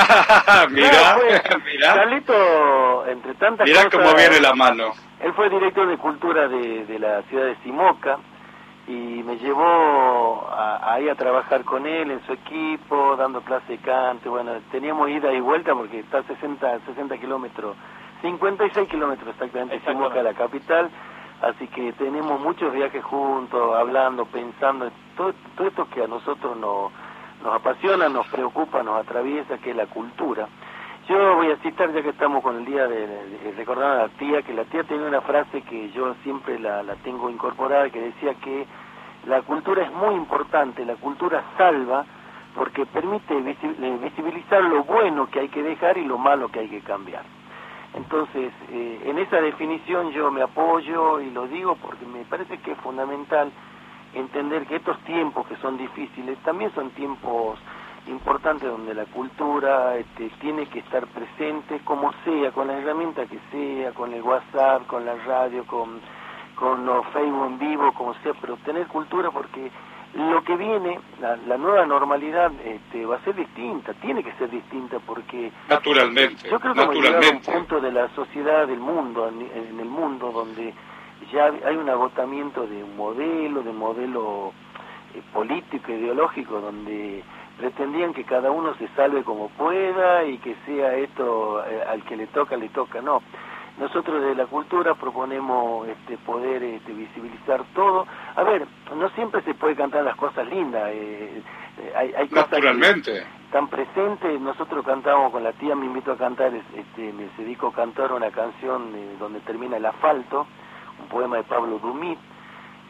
mirá, mirá. Carlito, entre tantas mirá cosas... cómo viene la mano. Él fue director de Cultura de, de la ciudad de Simoca, y me llevó a, ahí a trabajar con él en su equipo, dando clase de cante. Bueno, teníamos ida y vuelta porque está a sesenta, sesenta kilómetros, cincuenta y seis kilómetros exactamente, Simoca, la capital. Así que tenemos muchos viajes juntos, hablando, pensando, todo, todo esto que a nosotros nos, nos apasiona, nos preocupa, nos atraviesa, que es la cultura. Yo voy a citar, ya que estamos con el día de, de, de recordar a la tía, que la tía tenía una frase que yo siempre la, la tengo incorporada, que decía que la cultura es muy importante, la cultura salva, porque permite visibilizar lo bueno que hay que dejar y lo malo que hay que cambiar. Entonces, eh, en esa definición yo me apoyo y lo digo porque me parece que es fundamental entender que estos tiempos que son difíciles también son tiempos importantes donde la cultura este, tiene que estar presente como sea, con la herramienta que sea, con el WhatsApp, con la radio, con, con los Facebook en vivo, como sea, pero tener cultura, porque lo que viene, la, la nueva normalidad este, va a ser distinta, tiene que ser distinta, porque naturalmente, yo creo que vamos a llegar a un punto de la sociedad, del mundo, en, en el mundo, donde ya hay un agotamiento de un modelo, de un modelo eh, político, ideológico, donde pretendían que cada uno se salve como pueda y que sea esto, eh, al que le toca, le toca. No, nosotros de la cultura proponemos este, poder este, visibilizar todo. A ver, no siempre se puede cantar las cosas lindas, eh, eh, hay, hay cosas que están presentes. Nosotros cantamos con la tía, me invito a cantar, este, me dedico a cantar una canción eh, donde termina el asfalto, un poema de Pablo Dumit,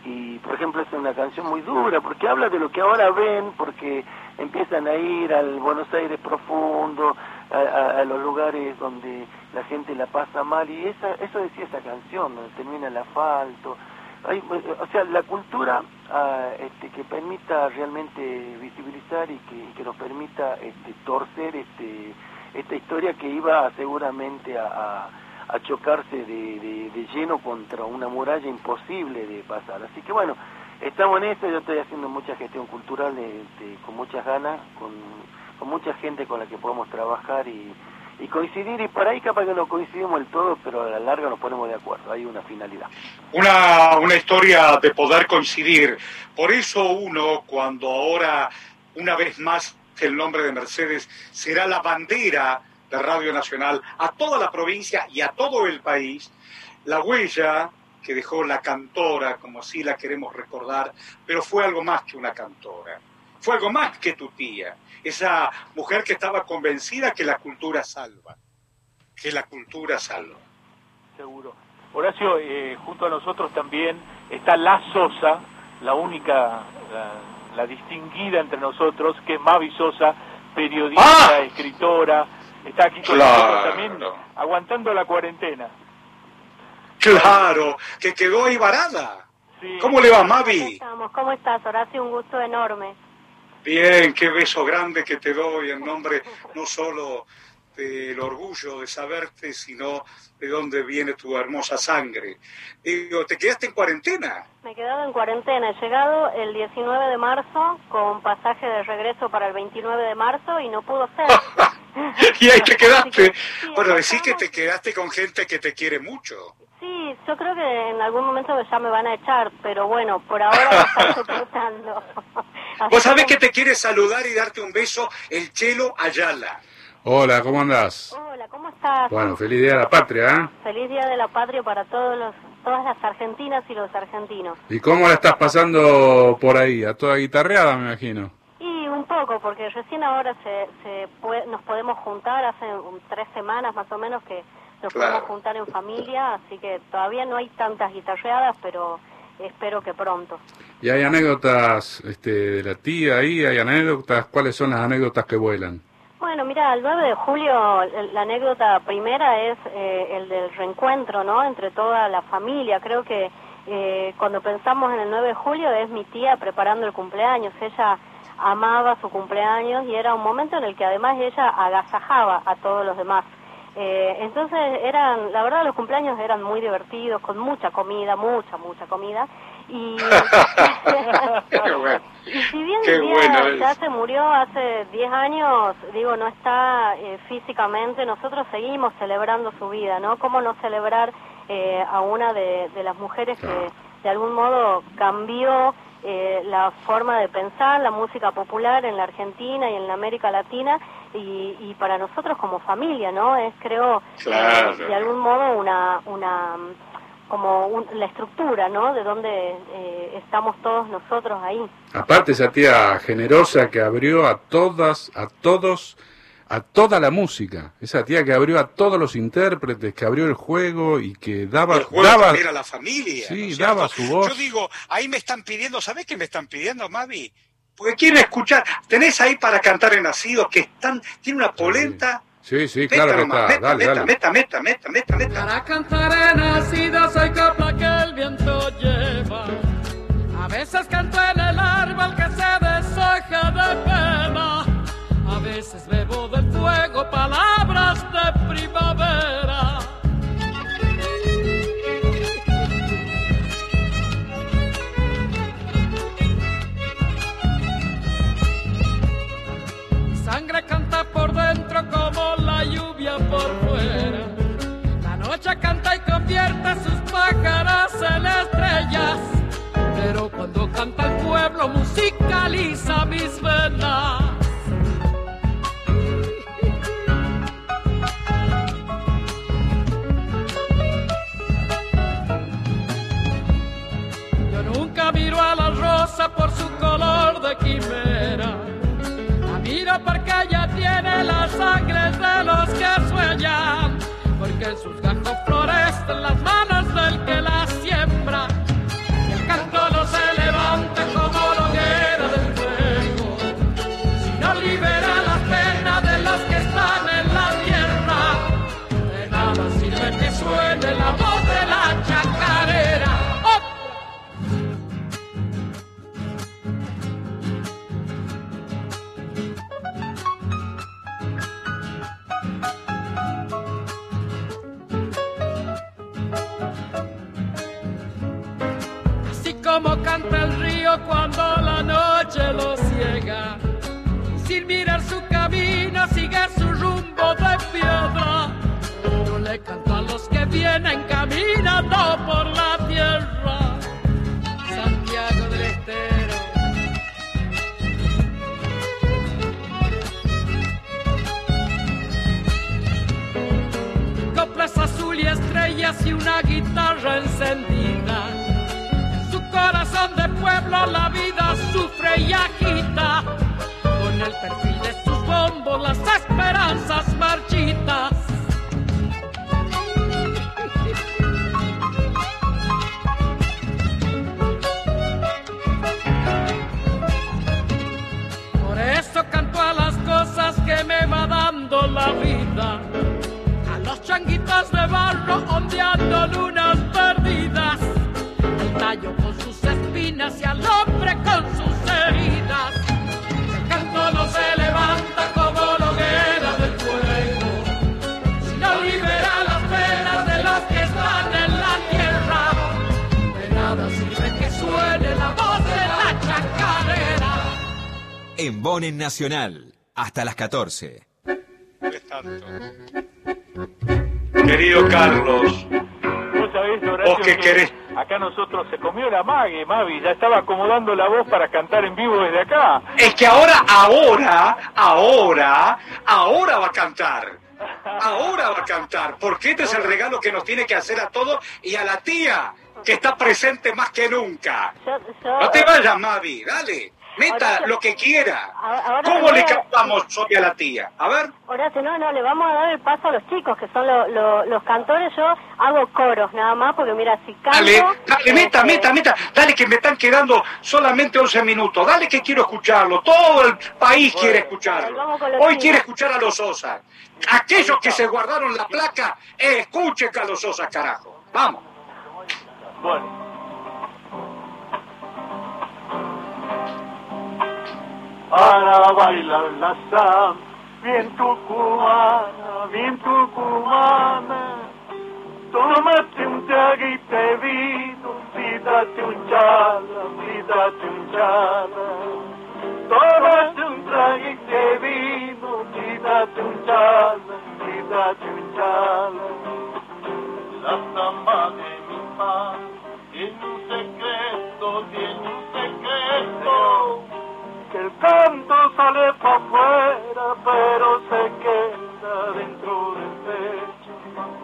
y por ejemplo es una canción muy dura, porque habla de lo que ahora ven, porque empiezan a ir al Buenos Aires profundo, a, a, a los lugares donde la gente la pasa mal, y esa, eso decía esa canción, donde termina el asfalto. Hay, o sea, la cultura uh, este, que permita realmente visibilizar y que, y que nos permita este, torcer este, esta historia que iba seguramente a, a, a chocarse de, de, de lleno contra una muralla imposible de pasar. Así que bueno, estamos en esto, yo estoy haciendo mucha gestión cultural este, con muchas ganas, con, con mucha gente con la que podemos trabajar y, y coincidir, y por ahí capaz que no coincidimos del todo, pero a la larga nos ponemos de acuerdo, hay una finalidad. Una, una historia de poder coincidir. Por eso uno, cuando ahora, una vez más, el nombre de Mercedes será la bandera de Radio Nacional a toda la provincia y a todo el país, la huella que dejó la cantora, como así la queremos recordar, pero fue algo más que una cantora, fue algo más que tu tía, esa mujer que estaba convencida que la cultura salva, que la cultura salva. Seguro. Horacio, eh, junto a nosotros también está La Sosa, la única, la, la distinguida entre nosotros, que es Mavi Sosa, periodista, ¡ah! escritora, está aquí con claro. nosotros también, aguantando la cuarentena. Claro, que quedó ahí varada. Sí. ¿Cómo le va, Mavi? Estamos. ¿Cómo estás, Horacio? Un gusto enorme. Bien, qué beso grande que te doy en nombre no solo del orgullo de saberte, sino de dónde viene tu hermosa sangre. Digo, ¿te quedaste en cuarentena? Me he quedado en cuarentena. He llegado el diecinueve de marzo con pasaje de regreso para el veintinueve de marzo y no pudo ser. Y ahí te quedaste. Sí, bueno, decís que te quedaste con gente que te quiere mucho. Sí, yo creo que en algún momento ya me van a echar, pero bueno, por ahora me están soportando. Vos sabés que te quiere saludar y darte un beso el Chelo Ayala. Hola, ¿cómo andás? Hola, ¿cómo estás? Bueno, feliz Día de la Patria, ¿eh? Feliz Día de la Patria para todos los, todas las argentinas y los argentinos. ¿Y cómo la estás pasando por ahí? ¿A toda guitarreada, me imagino? Y un poco, porque recién ahora se, se puede, nos podemos juntar, hace un, tres semanas más o menos que nos claro. podemos juntar en familia, así que todavía no hay tantas guitarreadas, pero espero que pronto. ¿Y hay anécdotas este, de la tía ahí? ¿Hay anécdotas? ¿Cuáles son las anécdotas que vuelan? Bueno, mira, el nueve de julio la anécdota primera es eh, el del reencuentro, ¿no?, entre toda la familia. Creo que eh, cuando pensamos en el nueve de julio es mi tía preparando el cumpleaños. Ella amaba su cumpleaños y era un momento en el que además ella agasajaba a todos los demás. Eh, entonces eran, la verdad los cumpleaños eran muy divertidos, con mucha comida, mucha, mucha comida. Y, y si bien mi tía bueno ya se murió hace diez años, digo, no está eh, físicamente, nosotros seguimos celebrando su vida, ¿no? ¿Cómo no celebrar eh, a una de, de las mujeres que de algún modo cambió eh, la forma de pensar la música popular en la Argentina y en la América Latina, y, y para nosotros como familia, ¿no? Es, creo, claro. eh, de algún modo una... una como un, la estructura, ¿no?, de donde eh, estamos todos nosotros ahí. Aparte esa tía generosa que abrió a todas, a todos, a toda la música, esa tía que abrió a todos los intérpretes, que abrió el juego y que daba... El juego daba también a la familia. Sí, ¿no daba su voz. Yo digo, ahí me están pidiendo, ¿sabés qué me están pidiendo, Mavi? Porque quieren escuchar, tenés ahí para cantar en Nacido, que están, tiene una polenta... Sí, sí, claro que está. Meta, dale, meta, dale. Meta, meta, meta, meta, meta. Para cantar en Nacido soy copla que el viento lleva. A veces canto en el árbol que se deshoja de pena. A veces bebo del fuego palabras de primavera. Sangre canta por dentro como la lluvia por fuera. La noche canta y convierte sus pájaras en estrellas. Pero cuando canta el pueblo musicaliza mis venas. Yo nunca miro a la rosa por su color de quimera. Miro porque ella tiene la sangre de los que sueñan, porque en sus gajos florecen las manos del que la siembra. El canto lo como canta el río cuando la noche lo ciega. Sin mirar su camino, sigue su rumbo de piedra. Yo le canto a los que vienen caminando por la tierra. Santiago del Estero. Coplas azul y estrellas y una guitarra encendida. En su corazón de pueblo la vida sufre y agita. Con el perfil de sus bombos las esperanzas marchitas. Por eso canto a las cosas que me va dando la vida. A los changuitos de barro ondeando lunas perdidas. El tallo con sus espinas y al hombre con sus heridas. No se levanta como la hoguera del fuego, sino libera las penas de los que están en la tierra. De nada sirve que suene la voz de la chacarera. En Bonn en Nacional, hasta las catorce. Querido Carlos, ¿vos sabés, Horacio, ¿vos qué que querés? acá nosotros se comió la Maggie, Mavi, ya estaba acomodando la voz para cantar en vivo desde acá. Es que ahora, ahora, ahora, ahora va a cantar. Ahora va a cantar, porque este es el regalo que nos tiene que hacer a todos y a la tía, que está presente más que nunca. Yo, yo, No te vayas, Mavi, dale. Meta Horacio, lo que quiera. ahora ¿Cómo te le voy a- cantamos hoy a la tía? A ver. Horacio, no, no, le vamos a dar el paso a los chicos, que son lo- lo- los cantores. Yo hago coros nada más, porque mira, si canto... Dale, dale, meta, este, meta, meta. Dale, que me están quedando solamente once minutos. Dale, que quiero escucharlo. Todo el país quiere escucharlo. vamos con los Hoy chicos. quiere escuchar a los Sosa. Aquellos que se guardaron la placa, eh, escuchen a los Sosa, carajo. Vamos. Bueno. Para bailar la samba, bien tucumana, bien tucumana. Tómate un traguito de vino, y date un chala, y date un chala. Tómate un traguito de vino, y date un chala, y date un chala. La samba de mi madre tiene un secreto, tiene un secreto. Que el canto sale para afuera, pero se queda dentro del pecho.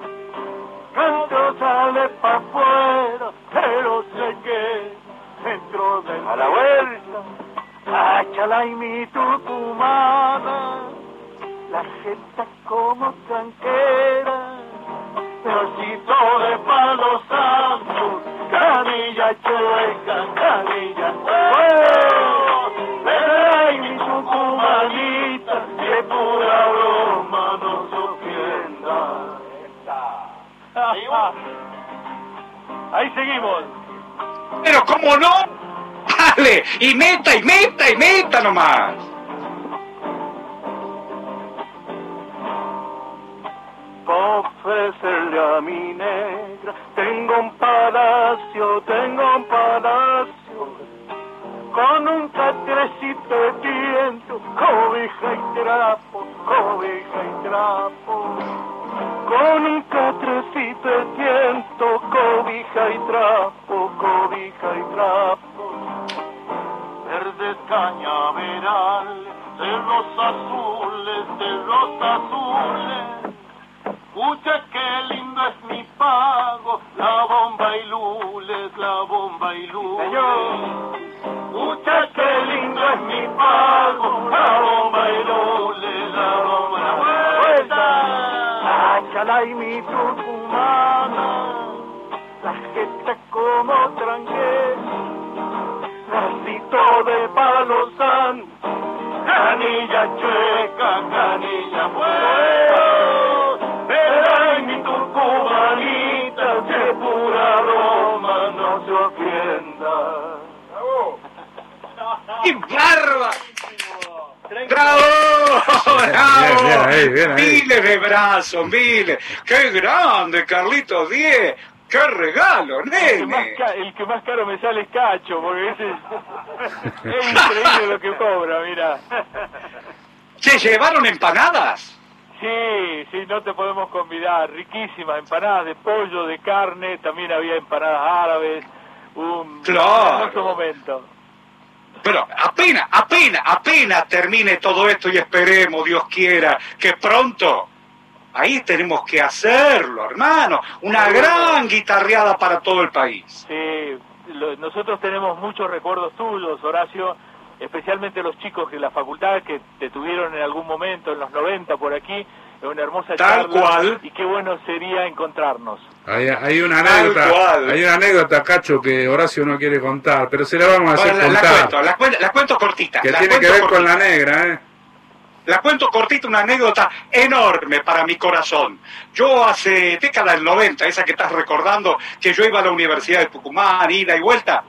Canto sale para afuera, pero se queda dentro del pecho. A la vuelta, áchala y mi tucumana, la gente como tranquera, pedacito de palo santo, canilla chueca, canilla chueca. Ay, mi tucumanita, que pura broma no se ofenda. Ahí seguimos. Pero ¿cómo no? Dale, y meta, y meta, y meta nomás. Ofrecerle a mi negra, tengo un palacio, tengo un palacio, con un catrecito de viento, cobija y trapo, cobija y trapo, con un catrecito de viento, cobija y trapo, cobija y trapo, verdes cañaverales, cerros azules, cerros azules. Escucha qué lindo es mi pago, la bomba y lules, la bomba y lules. Escucha qué lindo es mi pago, la bomba y lules, la bomba y lules. ¡Vuelta! Áchala y mi tucumana, la gente como tranquila, racito de palo santo, canilla chueca, canilla buena. Pero mi tucumanita, que pura Roma no se ofenda. ¡Qué barba! ¡Bravo! ¡Bravo! Bien, bien ahí, bien ahí. Miles de brazos, miles. ¡Qué grande, Carlitos Diez! ¡Qué regalo, nene! El que, más ca- el que más caro me sale es Cacho, porque ese es, es increíble lo que cobra, mira. ¿Se llevaron empanadas? Sí, sí, no te podemos convidar. Riquísimas empanadas de pollo, de carne, también había empanadas árabes. Un Claro. hermoso momento. Pero apenas, apenas, apenas termine todo esto y esperemos, Dios quiera, que pronto, ahí tenemos que hacerlo, hermano. Una gran guitarreada para todo el país. Sí, lo- nosotros tenemos muchos recuerdos tuyos, Horacio, especialmente los chicos de la facultad que te tuvieron en algún momento, en los noventa por aquí, en una hermosa Tal charla. cual. Y qué bueno sería encontrarnos. Hay, hay una Tal anécdota, cual. hay una anécdota, Cacho, que Horacio no quiere contar, pero se la vamos a hacer Bueno, la, la contar. cuento, la, cuento, la cuento cortita. Que la tiene que cuento ver cortita. con la negra, ¿eh? La cuento cortita, una anécdota enorme para mi corazón. Yo hace década del noventa, esa que estás recordando, que yo iba a la Universidad de Tucumán, ida y vuelta,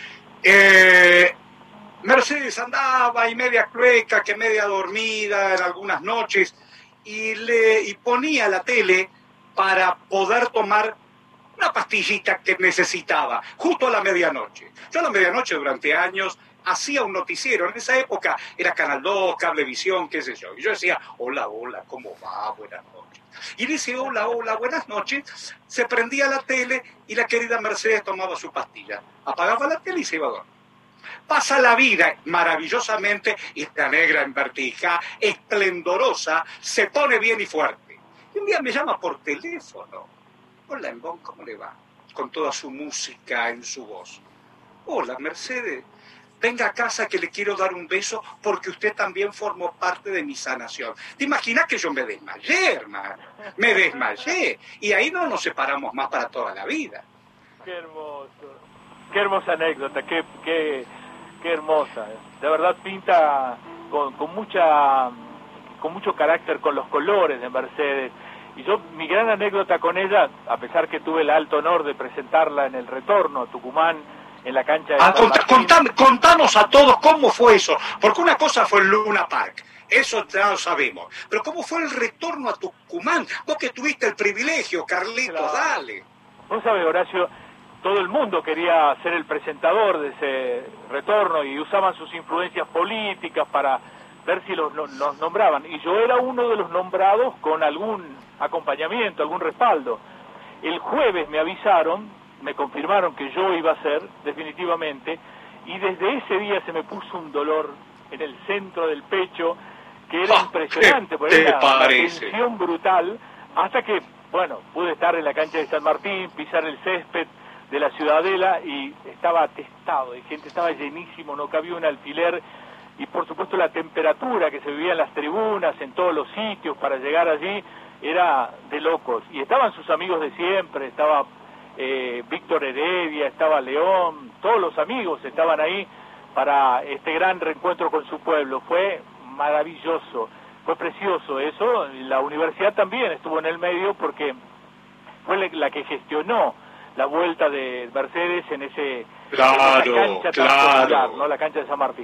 eh, Mercedes andaba y media clueca, que media dormida en algunas noches, y, le, y ponía la tele para poder tomar una pastillita que necesitaba, justo a la medianoche. Yo a la medianoche durante años hacía un noticiero, en esa época era Canal dos, Cablevisión, qué sé yo, y yo decía, hola, hola, ¿cómo va? Buenas noches. Y dice, hola, hola, buenas noches, se prendía la tele y la querida Mercedes tomaba su pastilla, apagaba la tele y se iba a dormir. Pasa la vida maravillosamente y esta negra en vertical, esplendorosa, se pone bien y fuerte. Y un día me llama por teléfono. Hola, Embón, ¿cómo le va? Con toda su música en su voz. Hola, Mercedes. Venga a casa que le quiero dar un beso porque usted también formó parte de mi sanación. ¿Te imaginas que yo me desmayé, hermano? Me desmayé. Y ahí no nos separamos más para toda la vida. Qué hermoso. Qué hermosa anécdota, qué, qué, qué hermosa. De verdad pinta con, con mucha con mucho carácter, con los colores de Mercedes. Y yo, mi gran anécdota con ella, a pesar que tuve el alto honor de presentarla en el retorno a Tucumán, en la cancha de Ah, San cont- Martín. contam- contanos a todos cómo fue eso, porque una cosa fue el Luna Park, eso ya lo sabemos, pero cómo fue el retorno a Tucumán, vos que tuviste el privilegio, Carlitos, Claro. dale. Vos sabés, Horacio, todo el mundo quería ser el presentador de ese retorno y usaban sus influencias políticas para ver si los, los nombraban. Y yo era uno de los nombrados con algún acompañamiento, algún respaldo. El jueves me avisaron, me confirmaron que yo iba a ser, definitivamente, y desde ese día se me puso un dolor en el centro del pecho que era Ah, impresionante, ¿qué porque te era una parece? tensión brutal, hasta que, bueno, pude estar en la cancha de San Martín, pisar el césped de la Ciudadela y estaba atestado de gente, estaba llenísimo, no cabía un alfiler, y por supuesto la temperatura que se vivía en las tribunas, en todos los sitios para llegar allí, era de locos. Y estaban sus amigos de siempre, estaba eh, Víctor Heredia, estaba León, todos los amigos estaban ahí para este gran reencuentro con su pueblo. Fue maravilloso, fue precioso eso. La universidad también estuvo en el medio porque fue la- la que gestionó la vuelta de Mercedes en ese Claro, en esa cancha tan claro. popular, ¿no? La cancha de San Martín.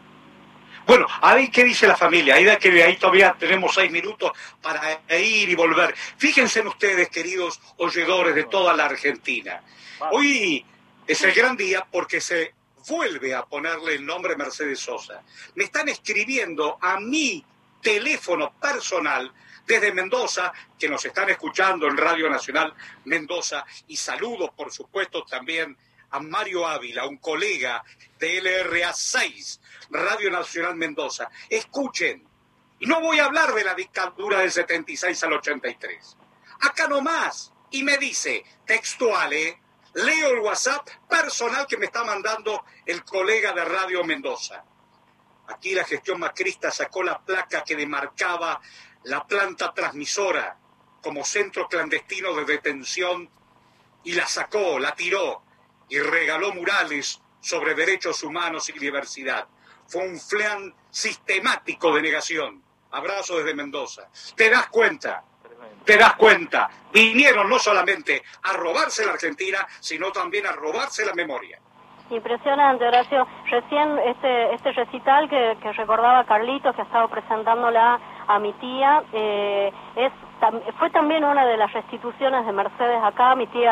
Bueno, ahí qué dice la familia, ahí, da que ahí todavía tenemos seis minutos para ir y volver. Fíjense en ustedes, queridos oyedores de toda la Argentina. Hoy es el gran día porque se vuelve a ponerle el nombre Mercedes Sosa. Me están escribiendo a mi teléfono personal desde Mendoza, que nos están escuchando en Radio Nacional Mendoza, y saludos, por supuesto, también a Mario Ávila, un colega de L R A seis, Radio Nacional Mendoza. Escuchen, y no voy a hablar de la dictadura del setenta y seis al ochenta y tres. Acá nomás, y me dice, textual, ¿eh? Leo el WhatsApp personal que me está mandando el colega de Radio Mendoza. Aquí la gestión macrista sacó la placa que demarcaba la planta transmisora como centro clandestino de detención y la sacó, la tiró y regaló murales sobre derechos humanos y diversidad. Fue un plan sistemático de negación. Abrazo desde Mendoza. ¿Te das cuenta? ¿Te das cuenta? Vinieron no solamente a robarse la Argentina, sino también a robarse la memoria. Impresionante, Horacio. Recién este este recital que, que recordaba Carlitos, que ha estado presentándola a mi tía, eh, es tam- fue también una de las restituciones de Mercedes acá. Mi tía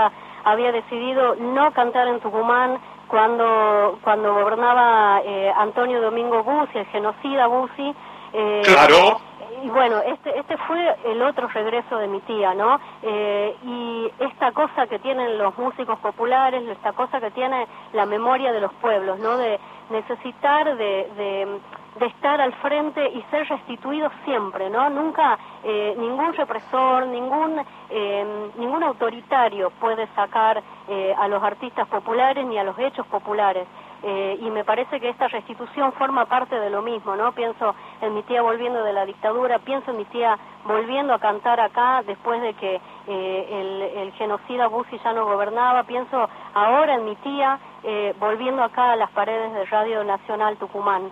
había decidido no cantar en Tucumán cuando cuando gobernaba eh, Antonio Domingo Bussi, el genocida Bussi. Eh, claro. Y bueno, este este fue el otro regreso de mi tía, ¿no? Eh, y esta cosa que tienen los músicos populares, esta cosa que tiene la memoria de los pueblos, ¿no? De necesitar de, de, de estar al frente y ser restituidos siempre, ¿no? Nunca eh, ningún represor, ningún eh, ningún autoritario puede sacar eh, a los artistas populares ni a los hechos populares. Eh, y me parece que esta restitución forma parte de lo mismo, ¿no? Pienso en mi tía volviendo de la dictadura, pienso en mi tía volviendo a cantar acá después de que eh, el, el genocida Bussi ya no gobernaba, pienso ahora en mi tía eh, volviendo acá a las paredes de Radio Nacional Tucumán.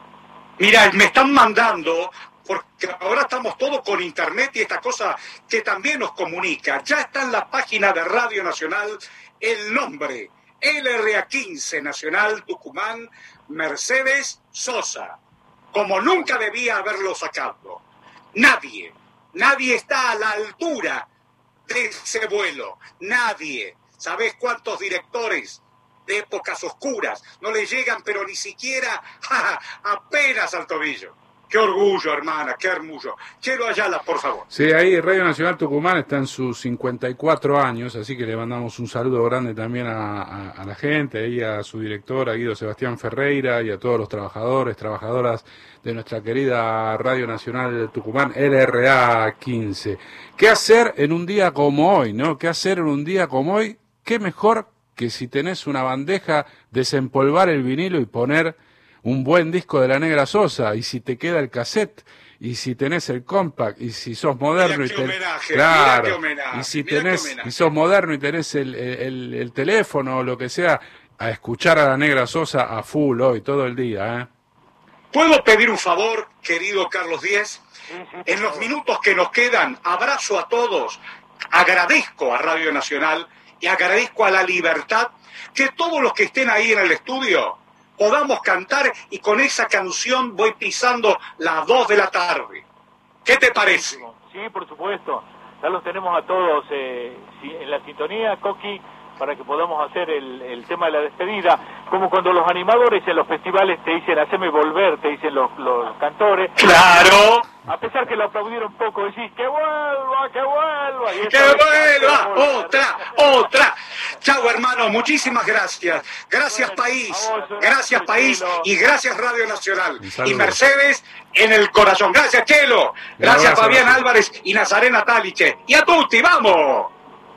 Mira, me están mandando, porque ahora estamos todos con internet y esta cosa que también nos comunica, ya está en la página de Radio Nacional el nombre, L R A quince Nacional Tucumán, Mercedes Sosa, como nunca debía haberlo sacado. Nadie, nadie está a la altura de ese vuelo, nadie. ¿Sabés cuántos directores de épocas oscuras no le llegan, pero ni siquiera ja, apenas al tobillo? Qué orgullo, hermana, qué orgullo. Quiero Ayala, por favor. Sí, ahí Radio Nacional Tucumán está en sus cincuenta y cuatro años, así que le mandamos un saludo grande también a, a, a la gente, ahí a su director, a Guido Sebastián Ferreira, y a todos los trabajadores, trabajadoras de nuestra querida Radio Nacional Tucumán, L R A quince. ¿Qué hacer en un día como hoy, no? ¿Qué hacer en un día como hoy? ¿Qué mejor que si tenés una bandeja, desempolvar el vinilo y poner un buen disco de la Negra Sosa, y si te queda el cassette, y si tenés el compact, y si sos moderno y tenés, claro, y si tenés, y sos moderno y tenés el, el, el teléfono o lo que sea, a escuchar a la Negra Sosa a full hoy, todo el día, ¿eh? ¿Puedo pedir un favor, querido Carlos Díez? En los minutos que nos quedan, abrazo a todos, agradezco a Radio Nacional y agradezco a La Libertad que todos los que estén ahí en el estudio podamos cantar, y con esa canción voy pisando las dos de la tarde. ¿Qué te parece? Sí, por supuesto. Ya los tenemos a todos eh, en la sintonía, Coqui, para que podamos hacer el, el tema de la despedida. Como cuando los animadores en los festivales te dicen, haceme volver, te dicen los, los cantores. ¡Claro! A pesar que lo aplaudieron un poco, decís, ¡que vuelva, que vuelva! Y ¡Que vuelva! ¡Otra, otra! Chau, hermano, muchísimas gracias. Gracias, país. Gracias, país. Y gracias, Radio Nacional. Y Mercedes en el corazón. Gracias, Chelo. Gracias, Fabián Álvarez y Nazarena Taliche. Y a tutti, ¡vamos!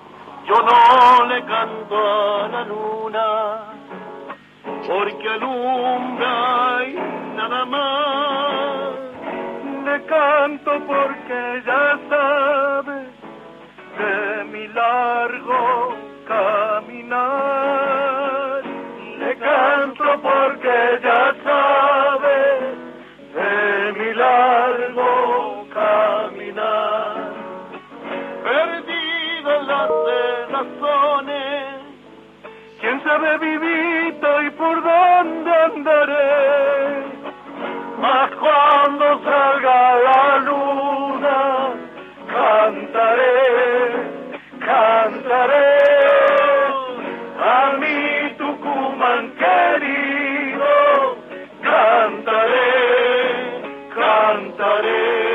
Yo no le canto a la luna, porque alumbra y nada más. Le canto porque ya sabe de mi largo caminar. Le canto porque ya sabe de mi largo caminar. Perdido en las razones, quién sabe vivito y por dónde andaré. Mas cuando salga la luna, cantaré, cantaré a mi Tucumán querido, cantaré, cantaré.